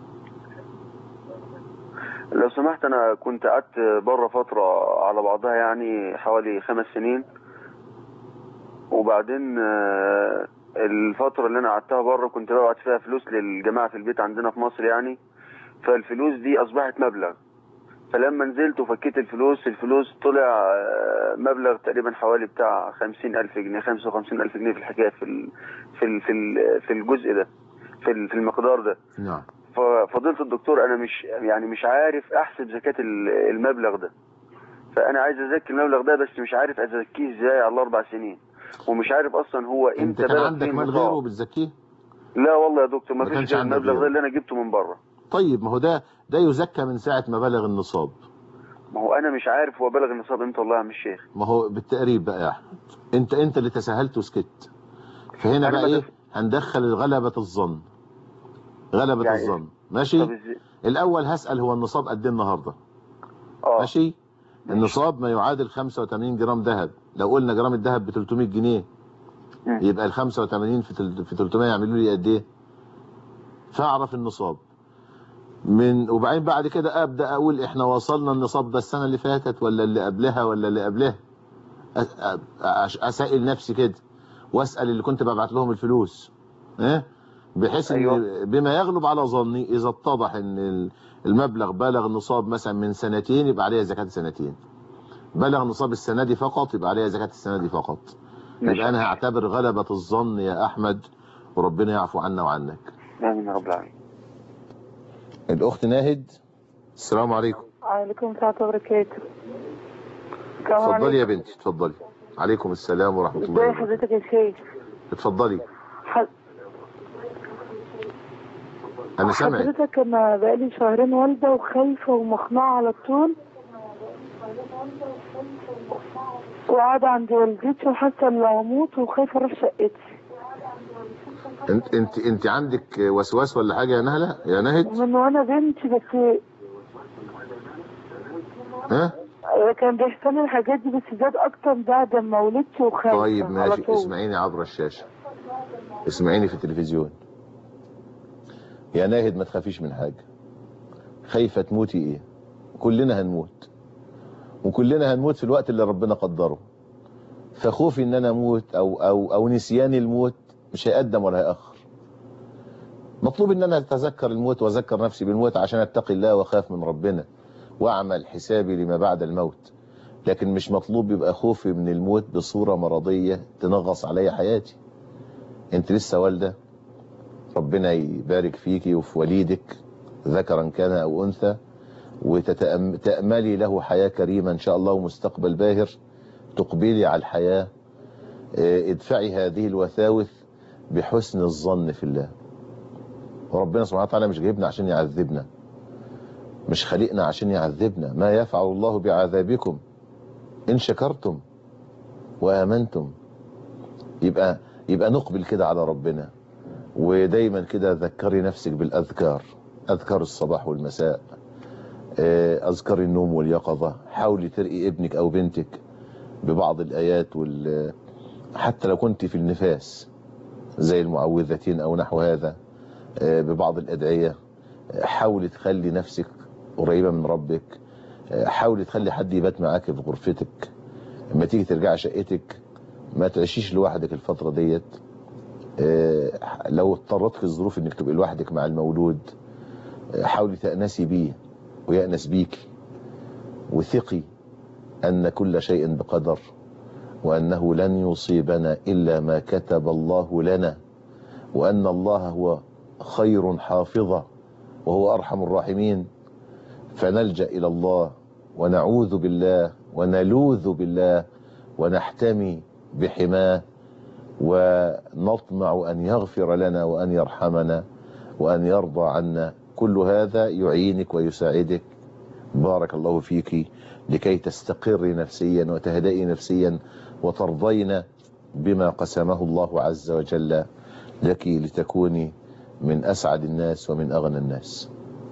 لو سمحت أنا كنت قعدت بره فترة على بعضها يعني حوالي خمس سنين، وبعدين الفترة اللي أنا قعدتها بره كنت ببعت فيها فلوس للجماعة في البيت عندنا في مصر يعني، فالفلوس دي أصبحت مبلغ. فلما نزلت وفكيت الفلوس الفلوس طلع مبلغ تقريبا حوالي بتاع خمسين ألف جنيه، خمسة وخمسين ألف جنيه في الحكاية في ال في ال في, ال في الجزء ده، في في المقدار ده. نعم. ففضيلة الدكتور أنا مش يعني مش عارف أحسب زكاة المبلغ ده، فأنا عايز أزكي المبلغ ده بس مش عارف أزكيه إزاي على الأربع سنين، ومش عارف أصلا هو إمتى. أنت كان عندك مال غيره بتزكيه؟ لا والله يا دكتور ما فيش غير المبلغ غيره. ده اللي أنا جبته من بره. طيب ما هو ده ده يزكى من ساعة ما بلغ النصاب. ما هو أنا مش عارف هو بلغ النصاب إمتى والله يا عم الشيخ. ما هو بالتقريب بقى يا أحمد، أنت أنت اللي تساهلت وسكت. فهنا بقى إيه؟ هندخل غلبة الظن، غلبة يعني الظن. ماشي. الأول هسأل هو النصاب قد إيه النهارده؟ اه ماشي. النصاب ما يعادل خمسة وثمانين جرام ذهب. لو قلنا جرام الذهب ب ثلاثمائة جنيه م. يبقى ال خمسة وثمانين في في ثلاثمائة يعملوا لي قد إيه؟ فأعرف النصاب. من وبعدين بعد كده ابدا اقول احنا وصلنا النصاب ده السنه اللي فاتت ولا اللي قبلها ولا اللي قبلها، اسال نفسي كده واسال اللي كنت ببعت لهم الفلوس، ها، بحيث ان أيوة. بما يغلب على ظني اذا اتضح ان المبلغ بلغ النصاب مثلا من سنتين يبقى عليها زكاه سنتين، بلغ النصاب السنه دي فقط يبقى عليها زكاه السنه دي فقط. يبقى انا هعتبر غلبه الظن يا احمد، وربنا يعفو عنا وعنك. امين يا رب العالمين. الأخت ناهد، السلام عليكم. وعليكم السلام وبركاته. اتفضلي يا بنتي اتفضلي. عليكم السلام ورحمة الله وبركاته. ازي حضرتك يا شيخ؟ اتفضلي. حض... أنا سامعك. حضرتك أنا بقالي شهرين والدة وخايفة ومخنوعة على طول، وقاعدة عند والدتي وحاسة إني هموت وخايفة أروح شقتي. انت انت انت عندك وسواس ولا حاجه يا نهله يا نهد؟ من وانا بنتي بس. ها؟ كان بيحصل لي الحاجات دي بس زاد اكتر بعد ما ولدت وخايفه. طيب ماشي، اسمعيني عبر الشاشه، اسمعيني في التلفزيون. يا ناهد ما تخافيش من حاجه. خايفه تموتي ايه؟ كلنا هنموت، وكلنا هنموت في الوقت اللي ربنا قدره. فخوفي ان انا اموت او او او نسياني الموت مش هيقدم ولا هيأخر. مطلوب ان انا اتذكر الموت واذكر نفسي بالموت عشان اتقي الله واخاف من ربنا واعمل حسابي لما بعد الموت، لكن مش مطلوب يبقى خوفي من الموت بصورة مرضية تنغص علي حياتي. انت لسه والدة، ربنا يبارك فيكي وفي وليدك ذكرا كان او انثى، وتأملي له حياة كريمة ان شاء الله ومستقبل باهر، تقبلي على الحياة. ادفعي هذه الوساوس بحسن الظن في الله. وربنا سبحانه وتعالى مش جايبنا عشان يعذبنا، مش خلقنا عشان يعذبنا. ما يفعل الله بعذابكم إن شكرتم وآمنتم. يبقى يبقى نقبل كده على ربنا، ودايما كده ذكري نفسك بالأذكار، أذكار الصباح والمساء، أذكار النوم واليقظة. حاولي ترقي ابنك أو بنتك ببعض الآيات، وال حتى لو كنت في النفاس زي المعوذتين أو نحو هذا، ببعض الأدعية. حاولي تخلي نفسك قريبة من ربك، حاولي تخلي حد يبات معاك في غرفتك. لما تيجي ترجع شقتك ما تعيشيش لوحدك الفترة ديت. لو اضطرتك الظروف انك تبقي لوحدك مع المولود، حاولي تأنسي بيه ويأنس بيك، وثقي أن كل شيء بقدر، وأنه لن يصيبنا إلا ما كتب الله لنا، وأن الله هو خير حافظا وهو أرحم الراحمين. فنلجأ إلى الله ونعوذ بالله ونلوذ بالله ونحتمي بحماه، ونطمع أن يغفر لنا وأن يرحمنا وأن يرضى عنا. كل هذا يعينك ويساعدك. بارك الله فيك لكي تستقري نفسيا وتهدئي نفسيا وترضين بما قسمه الله عز وجل لك، لتكوني من أسعد الناس ومن أغنى الناس.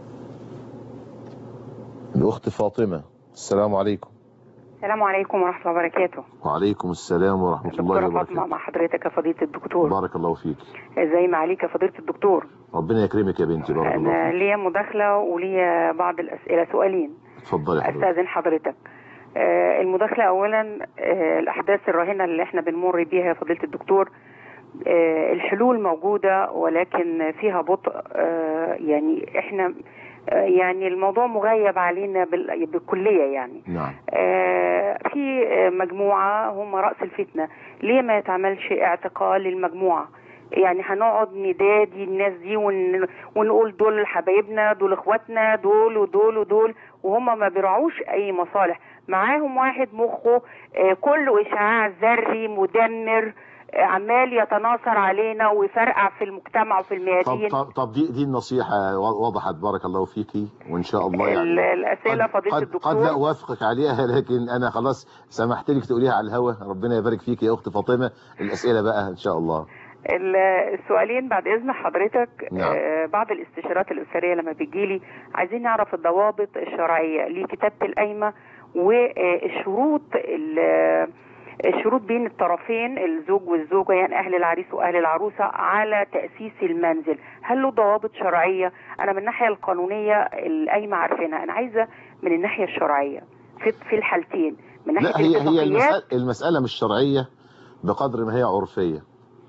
الأخت فاطمة، السلام عليكم. السلام عليكم ورحمة الله وبركاته. وعليكم السلام ورحمة الله وبركاته. دكتورة فاطمة مع حضرتك يا فضيلة الدكتور. بارك الله فيك. ازاي ما عليك يا فضيلة الدكتور؟ ربنا يكرمك يا بنتي. بارك الله فيك. أنا ليا مداخلة وليا بعض الأسئلة، سؤالين. اتفضلي حضرتك. أستاذن حضرتك. آه المداخلة أولا، آه الأحداث الراهنة اللي احنا بنمر بيها يا فضيلة الدكتور، آه الحلول موجودة ولكن فيها بطء. آه يعني احنا يعني الموضوع مغيب علينا بالكلية يعني. نعم. آه في مجموعة هم رأس الفتنة، ليه ما يتعملش اعتقال للمجموعة؟ يعني هنقعد ندادي الناس دي ون... ونقول دول حبايبنا، دول اخواتنا، دول ودول ودول، وهم ما بيرعوش اي مصالح. معاهم واحد مخه آه كله اشعاع ذري مدمر، عمال يتناصر علينا ويفرقع في المجتمع وفي الميادين. طب, طب, طب دي دي النصيحة وضحت، بارك الله فيكي، وإن شاء الله يعني الأسئلة فضيلة الدكتور قد لا أوافقك عليها، لكن أنا خلاص سمحت لك تقوليها على الهوا. ربنا يبارك فيك يا أخت فاطمة. الأسئلة بقى إن شاء الله. السؤالين بعد إذن حضرتك. نعم. آه بعض الاستشارات الأسرية لما بيجيلي عايزين نعرف الضوابط الشرعية لكتابة القايمة والشروط الشروط بين الطرفين، الزوج والزوجة، يعني أهل العريس وأهل العروسة، على تأسيس المنزل. هل له ضوابط شرعية؟ أنا من الناحية القانونية القايمة عارفينها، أنا عايزة من الناحية الشرعية في في الحالتين. من ناحية لا، هي هي المسألة, المسألة مش شرعية بقدر ما هي عرفية،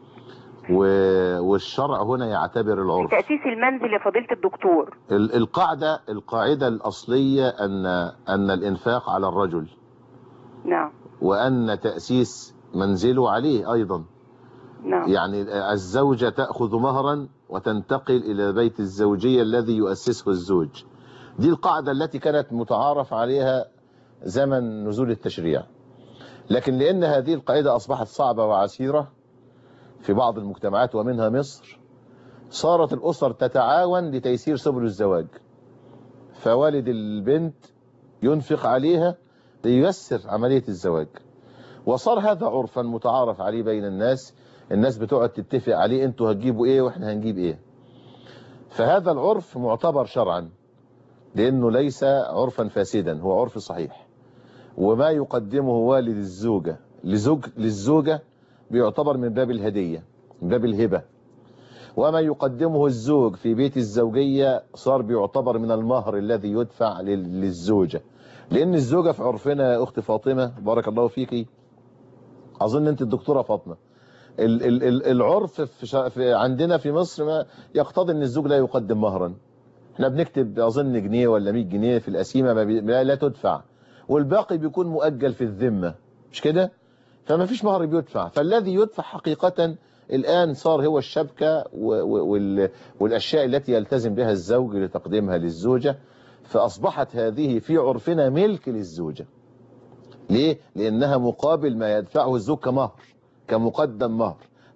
والشرع هنا يعتبر العرف. تأسيس المنزل يا فضيلة الدكتور، القاعدة القاعدة الأصلية أن أن الإنفاق على الرجل. نعم. وأن تأسيس منزله عليه أيضا. نعم. يعني الزوجة تأخذ مهرا وتنتقل إلى بيت الزوجية الذي يؤسسه الزوج. دي القاعدة التي كانت متعارف عليها زمن نزول التشريع، لكن لأن هذه القاعدة أصبحت صعبة وعسيرة في بعض المجتمعات ومنها مصر، صارت الأسر تتعاون لتيسير سبل الزواج، فوالد البنت ينفق عليها لييسر عملية الزواج، وصار هذا عرفا متعارف عليه بين الناس. الناس بتقعد تتفق عليه، انتوا هتجيبوا ايه واحنا هنجيب ايه. فهذا العرف معتبر شرعا لانه ليس عرفا فاسدا، هو عرف صحيح. وما يقدمه والد الزوجة لزوج للزوجة بيعتبر من باب الهدية، من باب الهبة. وما يقدمه الزوج في بيت الزوجية صار بيعتبر من المهر الذي يدفع للزوجة. لأن الزوجة في عرفنا يا أخت فاطمة، بارك الله فيكي، أظن أنت الدكتورة فاطمة، ال ال ال العرف في, في عندنا في مصر ما يقتضي أن الزوج لا يقدم مهرا. احنا بنكتب أظن جنيه ولا مية جنيه في القسيمة، ما بي لا تدفع، والباقي بيكون مؤجل في الذمة، مش كده؟ فما فيش مهر بيدفع. فالذي يدفع حقيقة الآن صار هو الشبكة والأشياء التي يلتزم بها الزوج لتقديمها للزوجة. فأصبحت هذه في عرفنا ملك للزوجة. ليه؟ لأنها مقابل ما يدفعه الزوج كمهر، كمقدم مهر.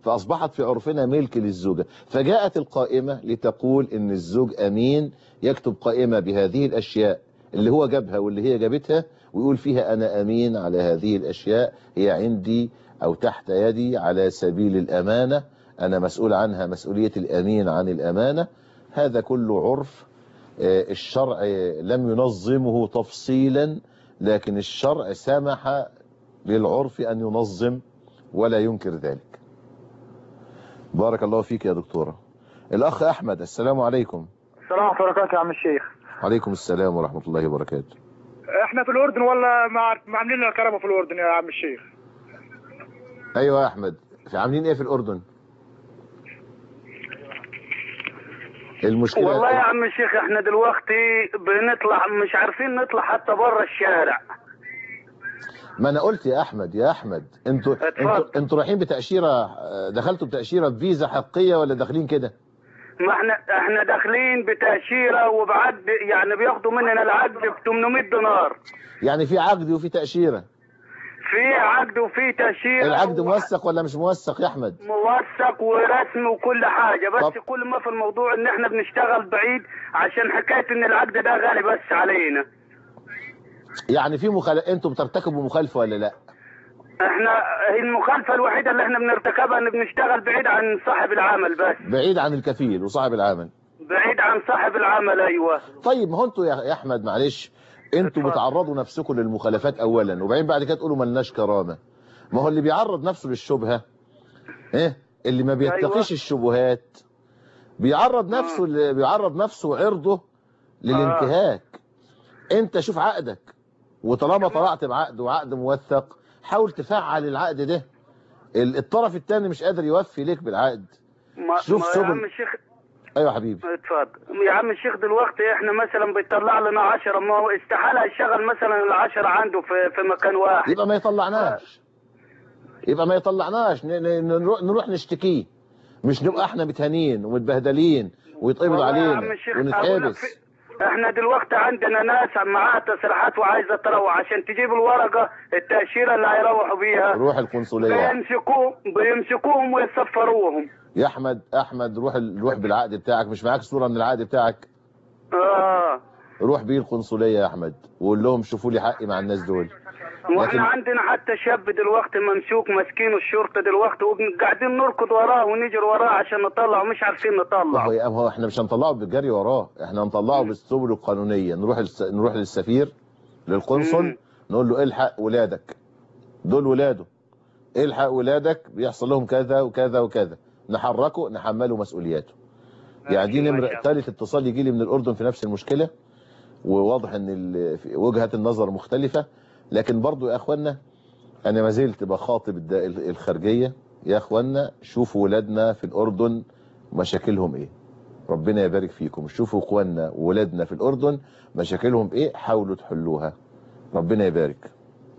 فأصبحت في عرفنا ملك للزوجة. فجاءت القائمة لتقول إن الزوج أمين، يكتب قائمة بهذه الأشياء اللي هو جابها واللي هي جابتها، ويقول فيها أنا أمين على هذه الأشياء، هي عندي أو تحت يدي على سبيل الأمانة، أنا مسؤول عنها مسؤولية الأمين عن الأمانة. هذا كله عرف الشرع لم ينظمه تفصيلا، لكن الشرع سمح للعرف أن ينظم ولا ينكر ذلك. بارك الله فيك يا دكتورة. الأخ أحمد، السلام عليكم. السلام ورحمة الله وبركاته يا عم الشيخ. عليكم السلام ورحمة الله وبركاته. احنا في الأردن ولا ما عاملين لنا كرامة في الأردن يا عم الشيخ؟ أيوة يا أحمد، في عاملين إيه في الأردن؟ المشكلة والله يا عم الشيخ احنا دلوقتي بنطلع مش عارفين نطلع حتى بره الشارع. ما انا قلت يا احمد يا احمد انتوا انتوا انتوا رايحين بتاشيره، دخلتوا بتاشيره بفيزا حقيقيه ولا داخلين كده؟ ما احنا احنا داخلين بتاشيره وبعد يعني بياخدوا مننا العقد ب ثمانمائة دينار. يعني في عقد وفي تاشيره؟ في عقد وفي تاشيره. العقد موثق ولا مش موثق يا احمد؟ موثق ورسمي وكل حاجه، بس طب. كل ما في الموضوع ان احنا بنشتغل بعيد عشان حكايه ان العقد ده غالي بس علينا. يعني في مخالفه، انتوا بترتكبوا مخالفه ولا لا؟ احنا هي المخالفه الوحيده اللي احنا بنرتكبها ان بنشتغل بعيد عن صاحب العمل بس. بعيد عن الكفيل وصاحب العمل. بعيد عن صاحب العمل ايوه. طيب ما هو انتوا يا احمد معلش، انتوا بتعرضوا نفسكم للمخالفات اولا، وبعدين بعد كده تقولوا ملناش كرامه. ما هو اللي بيعرض نفسه للشبهه ايه؟ اللي ما بيتقيش أيوة. الشبهات بيعرض نفسه، اللي بيعرض نفسه وعرضه للانتهاك. آه. انت شوف عقدك، وطالما طلعت بعقد وعقد موثق حاول تفعل العقد ده. الطرف الثاني مش قادر يوفي ليك بالعقد. شوف سبل. يا عم الشيخ ايوه حبيبي اتفضل يا عم الشيخ. دلوقتي احنا مثلا بيطلع لنا عشرة، ما هو استحاله يشغل مثلا العشرة عنده في في مكان واحد. يبقى ما يطلعناش يبقى ما يطلعناش نروح نشتكيه، مش نبقى احنا متهانين ومتبهدلين ويتقبض علينا ونتحبس. احنا دلوقتي عندنا ناس معاها تصريحات وعايزه تروح، عشان تجيب الورقه التاشيره اللي هيروحوا بيها روح القنصليه بيمسكوهم بيمسكوهم ويسفروهم. يا احمد احمد روح روح بالعقد بتاعك، مش معاك صوره من العقد بتاعك؟ اه روح بيه القنصليه يا احمد وقول لهم شوفوا لي حقي مع الناس دول. واحنا لكن... عندنا حتى شاب دلوقتي ممسوك ماسكينه الشرطه دلوقتي وقاعدين نركض وراه ونجري وراه عشان نطلعه ومش عارفين نطلعه. هو هو احنا مش هنطلعه بالجري وراه، احنا هنطلعه بالسبل القانونيه. نروح الس... نروح للسفير للقنصل مم. نقول له الحق ولادك دول ولاده، الحق ولادك بيحصل لهم كذا وكذا وكذا، نحركه نحمله مسؤولياته. يعني دي نمره ثالث اتصال يجي لي من الاردن في نفس المشكله، وواضح ان وجهات النظر مختلفه. لكن برضو يا اخوانا انا ما زلت بخاطب الخارجيه، يا اخوانا شوفوا ولادنا في الاردن مشاكلهم ايه، ربنا يبارك فيكم. شوفوا اخواننا وولادنا في الاردن مشاكلهم ايه، حاولوا تحلوها، ربنا يبارك.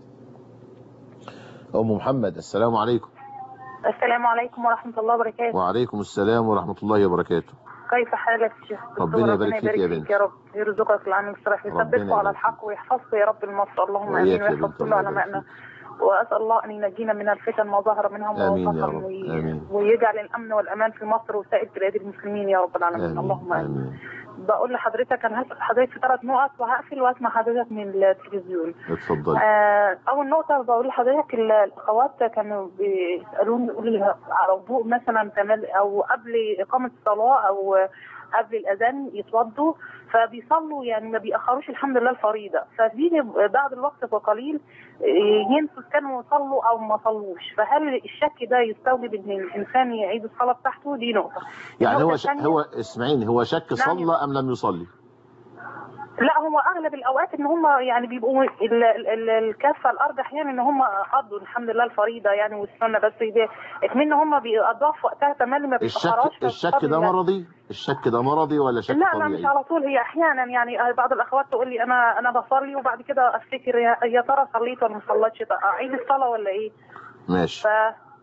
ام محمد، السلام عليكم. السلام عليكم ورحمه الله وبركاته. وعليكم السلام ورحمه الله وبركاته. كيف حالك يا شيخ؟ ربنا يبارك فيك يا بنت. يا رب يرزقك العلم الصالح ويثبتكم على الحق ويحفظكم يا رب المصر، اللهم امين. ويحفظ كل علمائنا، واسال الله ان ينجينا من الفتن ما ظهر منها وما بطن، ويجعل الامن والامان في مصر وسائر بلاد المسلمين يا رب العالمين، اللهم امين. بقول لحضرتك انا هسال حضرتك في ثلاث نقط وهقفل واسمع حضرتك من التلفزيون. اتفضل. آه اول نقطه بقول لحضرتك الاخوات كانوا بيسالوني يقولوا لي على وضوء مثلا او قبل اقامه الصلاه او قبل الاذان يتوضوا، فبيصلوا يعني ما بيأخروش الحمد لله الفريضه، فبيجي بعد الوقت بقليل ينسوا كانوا يصلوا او ما صلوش، فهل الشك ده يستوجب ان الانسان يعيد الصلاه بتاعته؟ دي نقطه. يعني هو ش... هو اسمعيني، هو شك صلى ام لم يصلي؟ لا هو اغلب الاوقات ان هم يعني بيبقوا الكافه الارجح يعني ان هم قضوا الحمد لله الفريضه يعني والسنه، بس اكمن هم بيقضوها في وقتها تمام ما بيتاخروش. الشك الشك ده مرضي؟ الشك ده مرضي ولا شك لا طبيعي؟ لا مش على طول، هي احيانا يعني بعض الاخوات تقول لي انا انا بصلي وبعد كده افتكر يا ترى صليت ولا ما صليتش، اعيد الصلاه ولا ايه؟ ماشي. ف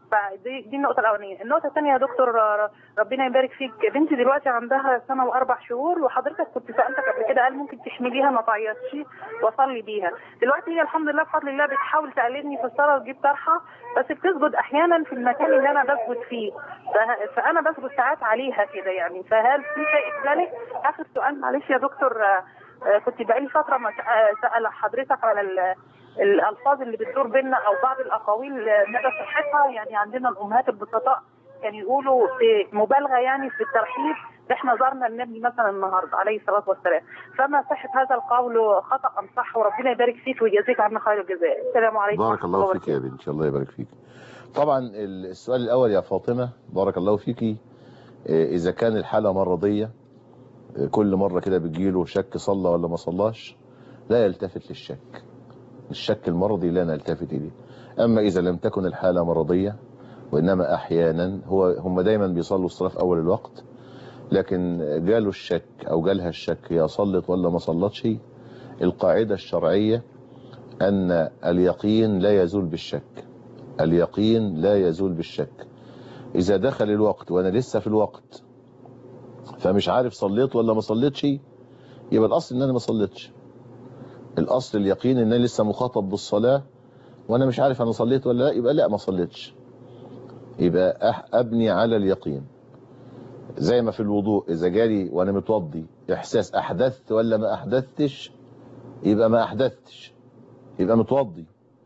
فدي دي النقطه الاولانيه. النقطه الثانيه يا دكتور، ربنا يبارك فيك، بنتي دلوقتي عندها سنه واربع شهور، وحضرتك كنت سالتك قبل كده قال ممكن تحمليها ما تعيطش واصلي بيها. دلوقتي هي الحمد لله بفضل الله بتحاول تقلدني في الصلاه وتجيب طرحه، بس بتسجد احيانا في المكان اللي انا بسجد فيه، فانا بسجد ساعات عليها كده يعني، فهل في شيء ذلك؟ اخر سؤال معلش يا دكتور، كنت بقالي فتره ما سال حضرتك على الالفاظ اللي بتدور بيننا او بعض الاقاويل مدى صحتها، يعني عندنا الامهات البسطاء كانوا يقولوا في مبالغه يعني في الترحيب، احنا زرنا النبي مثلا النهارده عليه الصلاه والسلام، فما صحه هذا القول خطا ام صح؟ وربنا يبارك فيك ويجازيك عنا خير الجزاء. السلام عليكم. بارك الله فيك يا بنتي، ان شاء الله يبارك فيك. طبعا السؤال الاول يا فاطمه بارك الله فيكي، اذا كان الحاله مرضيه كل مره كده بيجيله شك صلى ولا ما صلاش، لا يلتفت للشك، الشك المرضي لا نلتفت اليه. اما اذا لم تكن الحاله مرضيه وانما احيانا هو هم دايما بيصلوا الصلاه في اول الوقت، لكن جاله الشك او جالها الشك هي صلت ولا ما صلتش، القاعده الشرعيه ان اليقين لا يزول بالشك، اليقين لا يزول بالشك. اذا دخل الوقت وانا لسه في الوقت فمش عارف صليت ولا ما صليتش، يبقى الاصل ان انا ما صليتش، الاصل اليقين ان انا لسه مخاطب بالصلاه وانا مش عارف انا صليت ولا لا، يبقى لا ما صليتش، يبقى ابني على اليقين. زي ما في الوضوء اذا جالي وانا متوضي احساس احدثت ولا ما احدثتش، يبقى ما احدثتش، يبقى متوضي.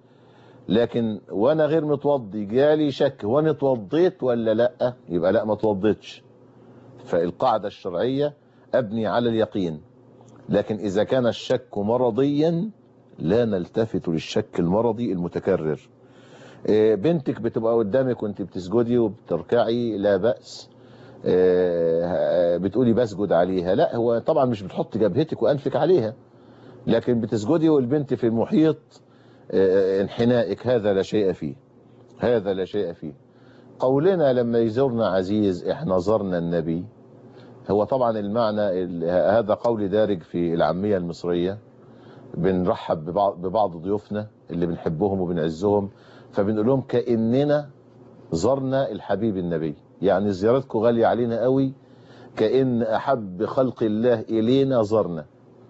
لكن وانا غير متوضي جالي شك وانا اتوضيت ولا لا، يبقى لا ما اتوضيتش. فالقاعده الشرعيه ابني على اليقين، لكن اذا كان الشك مرضيا لا نلتفت للشك المرضي المتكرر. بنتك بتبقى قدامك وانت بتسجدي وبتركعي لا بأس، بتقولي بسجد عليها، لا هو طبعا مش بتحط جبهتك وانفك عليها، لكن بتسجدي والبنت في محيط انحنائك، هذا لا شيء فيه، هذا لا شيء فيه. قولنا لما يزورنا عزيز احنا زرنا النبي، هو طبعا المعنى هذا قول دارج في العامية المصرية، بنرحب ببعض, ببعض ضيوفنا اللي بنحبهم وبنعزهم، فبنقول لهم كأننا زرنا الحبيب النبي، يعني زيارتكم غالية علينا قوي، كأن أحب خلق الله إلينا زرنا.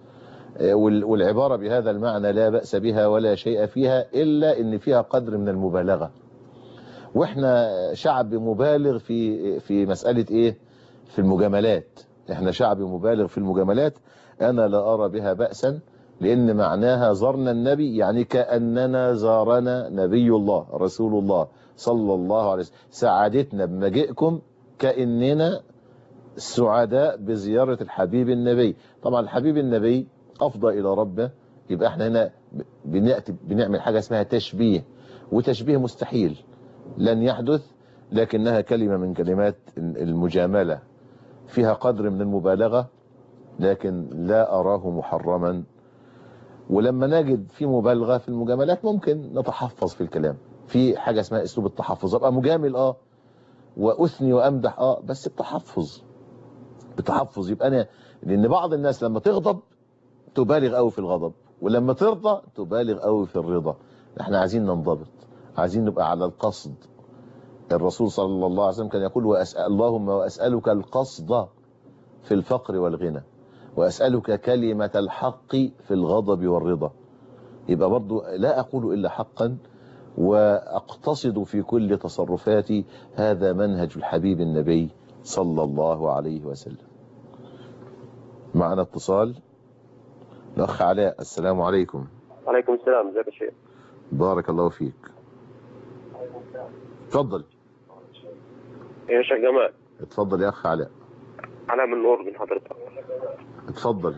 والعبارة بهذا المعنى لا بأس بها ولا شيء فيها، إلا إن فيها قدر من المبالغة، وإحنا شعب مبالغ في في مسألة إيه؟ في المجاملات، إحنا شعب مبالغ في المجاملات. أنا لا أرى بها بأسا، لأن معناها زرنا النبي يعني كأننا زارنا نبي الله رسول الله صلى الله عليه وسلم، سعادتنا بمجيئكم كأننا سعداء بزيارة الحبيب النبي. طبعا الحبيب النبي أفضى إلى ربه، يبقى احنا هنا بنأتي بنعمل حاجة اسمها تشبيه، وتشبيه مستحيل لن يحدث، لكنها كلمة من كلمات المجاملة فيها قدر من المبالغة، لكن لا أراه محرما. ولما نجد في مبالغة في المجاملات ممكن نتحفظ في الكلام، في حاجة اسمها اسلوب التحفظ، ابقى مجامل اه واثني وامدح اه بس بتحفظ، بتحفظ. يبقى انا، لان بعض الناس لما تغضب تبالغ قوي في الغضب، ولما ترضى تبالغ قوي في الرضا. احنا عايزين ننضبط، عايزين نبقى على القصد. الرسول صلى الله عليه وسلم كان يقول وأسأل اللهم واسألك القصد في الفقر والغنى، وأسألك كلمة الحق في الغضب والرضا. يبقى برضو لا أقول إلا حقا، وأقتصد في كل تصرفاتي، هذا منهج الحبيب النبي صلى الله عليه وسلم. معنا اتصال، الأخ علاء. السلام عليكم. وعليكم السلام، ازيك يا شيخ؟ بارك الله فيك. اتفضل يا شيخ جمال. اتفضل يا أخ علاء. علاء من نور من حضرتك. اتفضل.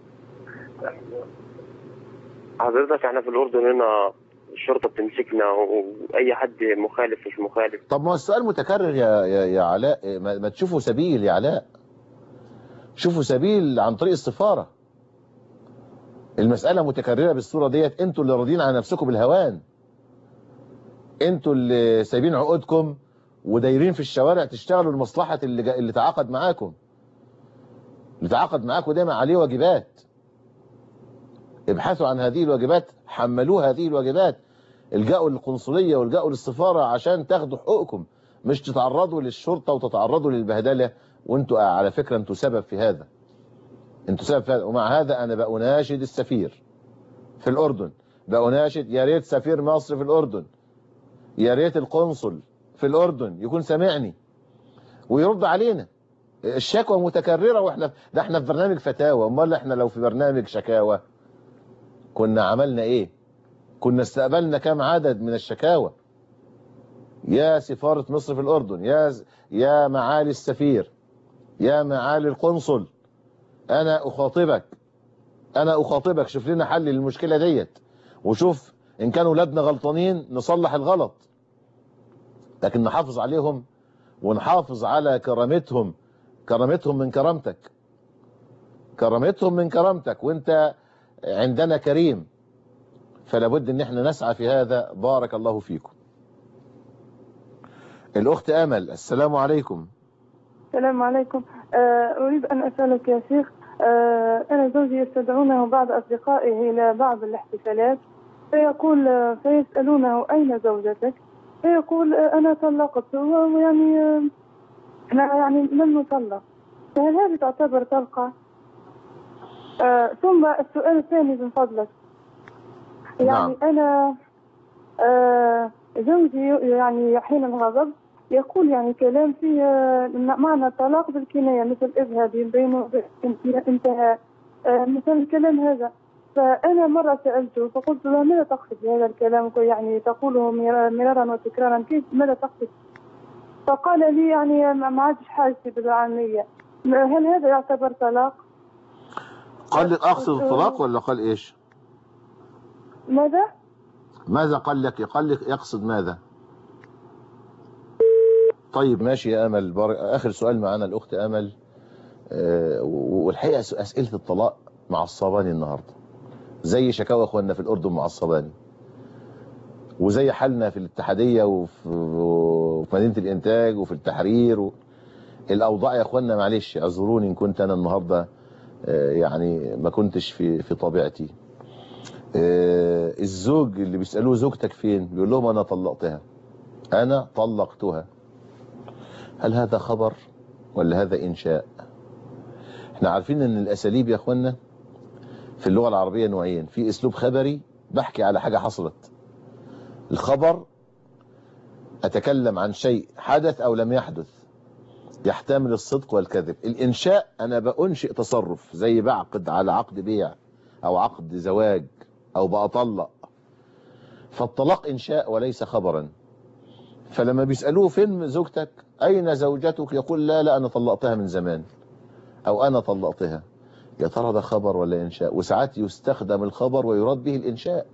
حضرتك احنا في الأردن هنا الشرطة بتمسكنا وأي حد مخالف مش مخالف. طب ما هو السؤال متكرر يا يا, يا علاء، ما, ما تشوفوا سبيل يا علاء، شوفوا سبيل عن طريق السفارة. المسألة متكررة بالصورة ديت، انتوا اللي راضيين على نفسكم بالهوان، انتوا اللي سايبين عقودكم ودايرين في الشوارع تشتغلوا لمصلحة اللي, اللي تعاقد معاكم، اللي تعاقد معاكم دايما عليه واجبات. ابحثوا عن هذه الواجبات، حملوه هذه الواجبات. الجأوا للقنصلية والجأوا للسفارة عشان تاخدوا حقوقكم، مش تتعرضوا للشرطة وتتعرضوا للبهدلة. وانتوا على فكرة انتوا سبب في هذا، انتوا سبب في هذا. ومع هذا انا بأناشد السفير في الأردن، بأناشد يا ريت سفير مصر في الأردن، يا ريت القنصل في الأردن يكون سامعني ويرد علينا. الشكوى متكررة، واحنا ده احنا في برنامج فتاوى، امال احنا لو في برنامج شكاوى كنا عملنا ايه؟ كنا استقبلنا كام عدد من الشكاوى. يا سفارة مصر في الأردن، يا يا معالي السفير، يا معالي القنصل، انا اخاطبك انا اخاطبك شوف لنا حل للمشكلة ديت، وشوف ان كانوا ولادنا غلطانين نصلح الغلط، لكن نحافظ عليهم ونحافظ على كرامتهم. كرامتهم من كرامتك، كرامتهم من كرامتك، وانت عندنا كريم، فلا بد ان احنا نسعى في هذا. بارك الله فيكم. الاخت امل، السلام عليكم. السلام عليكم. اريد ان اسالك يا شيخ، انا زوجي يستدعونه بعض اصدقائه الى بعض الاحتفالات، فيقول فيسالونه اين زوجتك، فيقول انا طلقت، ويعني احنا يعني لم نطلق، فهل هذه تعتبر طلقة؟ آه ثم السؤال الثاني من فضلك، يعني نعم. انا آه زوجي يعني حين الغضب يقول يعني كلام فيه معنى الطلاق بالكناية، مثل اذهبي بين انتهى، آه مثل الكلام هذا. فانا مرة سألته فقلت له ماذا تقصد بهذا الكلام، يعني تقوله مرارا وتكرارا، كيف ماذا تقصد؟ فقال لي يعني ما عادش حاجتي بالعامية. هل هذا يعتبر طلاق؟ قال لك اقصد الطلاق ولا قال ايش؟ ماذا؟ ماذا قال لك؟ قال لك يقصد ماذا؟ طيب ماشي يا امل. بار... اخر سؤال معانا الاخت امل. أه والحقيقه اسئله الطلاق معصباني النهارده، زي شكاوى اخواننا في الاردن معصباني، وزي حالنا في الاتحاديه وفي, وفي مدينه الانتاج وفي التحرير و... الاوضاع يا اخواننا. معلش اعذروني ان كنت انا النهارده أه يعني ما كنتش في في طبيعتي. أه الزوج اللي بيسالوه زوجتك فين، بيقول لهم انا طلقتها، انا طلقتها. هل هذا خبر ولا هذا انشاء؟ احنا عارفين ان الاساليب يا اخوانا في اللغة العربية نوعين، في اسلوب خبري بحكي على حاجة حصلت، الخبر اتكلم عن شيء حدث او لم يحدث يحتمل الصدق والكذب. الانشاء انا بأنشئ تصرف، زي بعقد على عقد بيع او عقد زواج او بأطلق، فالطلاق انشاء وليس خبرا. فلما بيسألوه فين زوجتك، اين زوجتك، يقول لا لا انا طلقتها من زمان او انا طلقتها. يا ترى ده خبر ولا انشاء؟ وساعات يستخدم الخبر ويراد به الانشاء.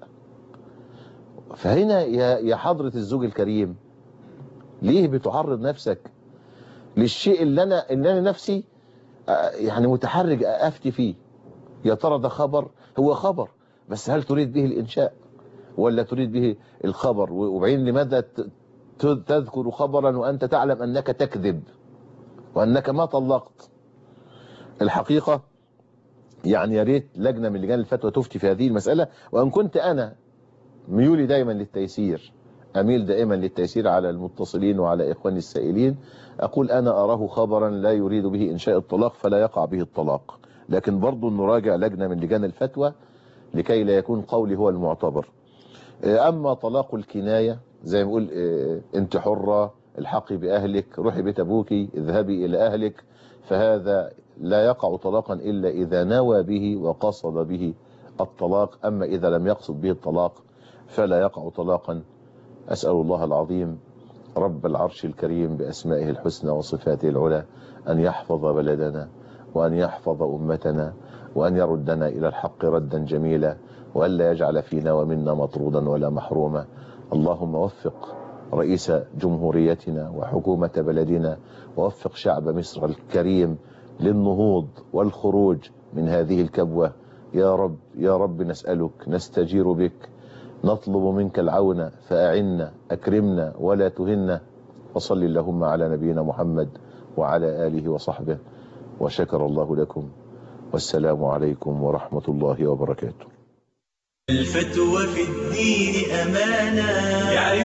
فهنا يا يا حضرة الزوج الكريم، ليه بتعرض نفسك للشيء اللي انا اللي انا نفسي يعني متحرج افتي فيه؟ يا ترى ده خبر؟ هو خبر، بس هل تريد به الانشاء ولا تريد به الخبر؟ وبعدين لماذا تذكر خبرا وانت تعلم انك تكذب وانك ما طلقت؟ الحقيقة يعني يا ريت لجنة من لجان الفتوى تفتي في هذه المسألة. وان كنت انا ميولي دايما للتيسير، اميل دائما للتيسير على المتصلين وعلى اخواني السائلين، اقول انا اراه خبرا لا يريد به انشاء الطلاق فلا يقع به الطلاق، لكن برضو نراجع لجنة من لجان الفتوى لكي لا يكون قولي هو المعتبر. اما طلاق الكناية زي ما يقول انت حرة، الحقي باهلك، روحي بيت ابوكي، اذهبي الى اهلك، فهذا لا يقع طلاقا الا اذا نوى به وقصد به الطلاق. اما اذا لم يقصد به الطلاق فلا يقع طلاقا. اسأل الله العظيم رب العرش الكريم باسمائه الحسنى وصفاته العلى ان يحفظ بلدنا وان يحفظ امتنا وان يردنا الى الحق ردا جميلا، وان لا يجعل فينا ومنا مطرودا ولا محروما. اللهم وفق رئيس جمهوريتنا وحكومة بلدنا، ووفق شعب مصر الكريم للنهوض والخروج من هذه الكبوة. يا رب يا رب نسألك، نستجير بك، نطلب منك العون فأعنا، أكرمنا ولا تهنا. وصل اللهم على نبينا محمد وعلى آله وصحبه، وشكر الله لكم، والسلام عليكم ورحمة الله وبركاته. الفتوى في الدين أمانة.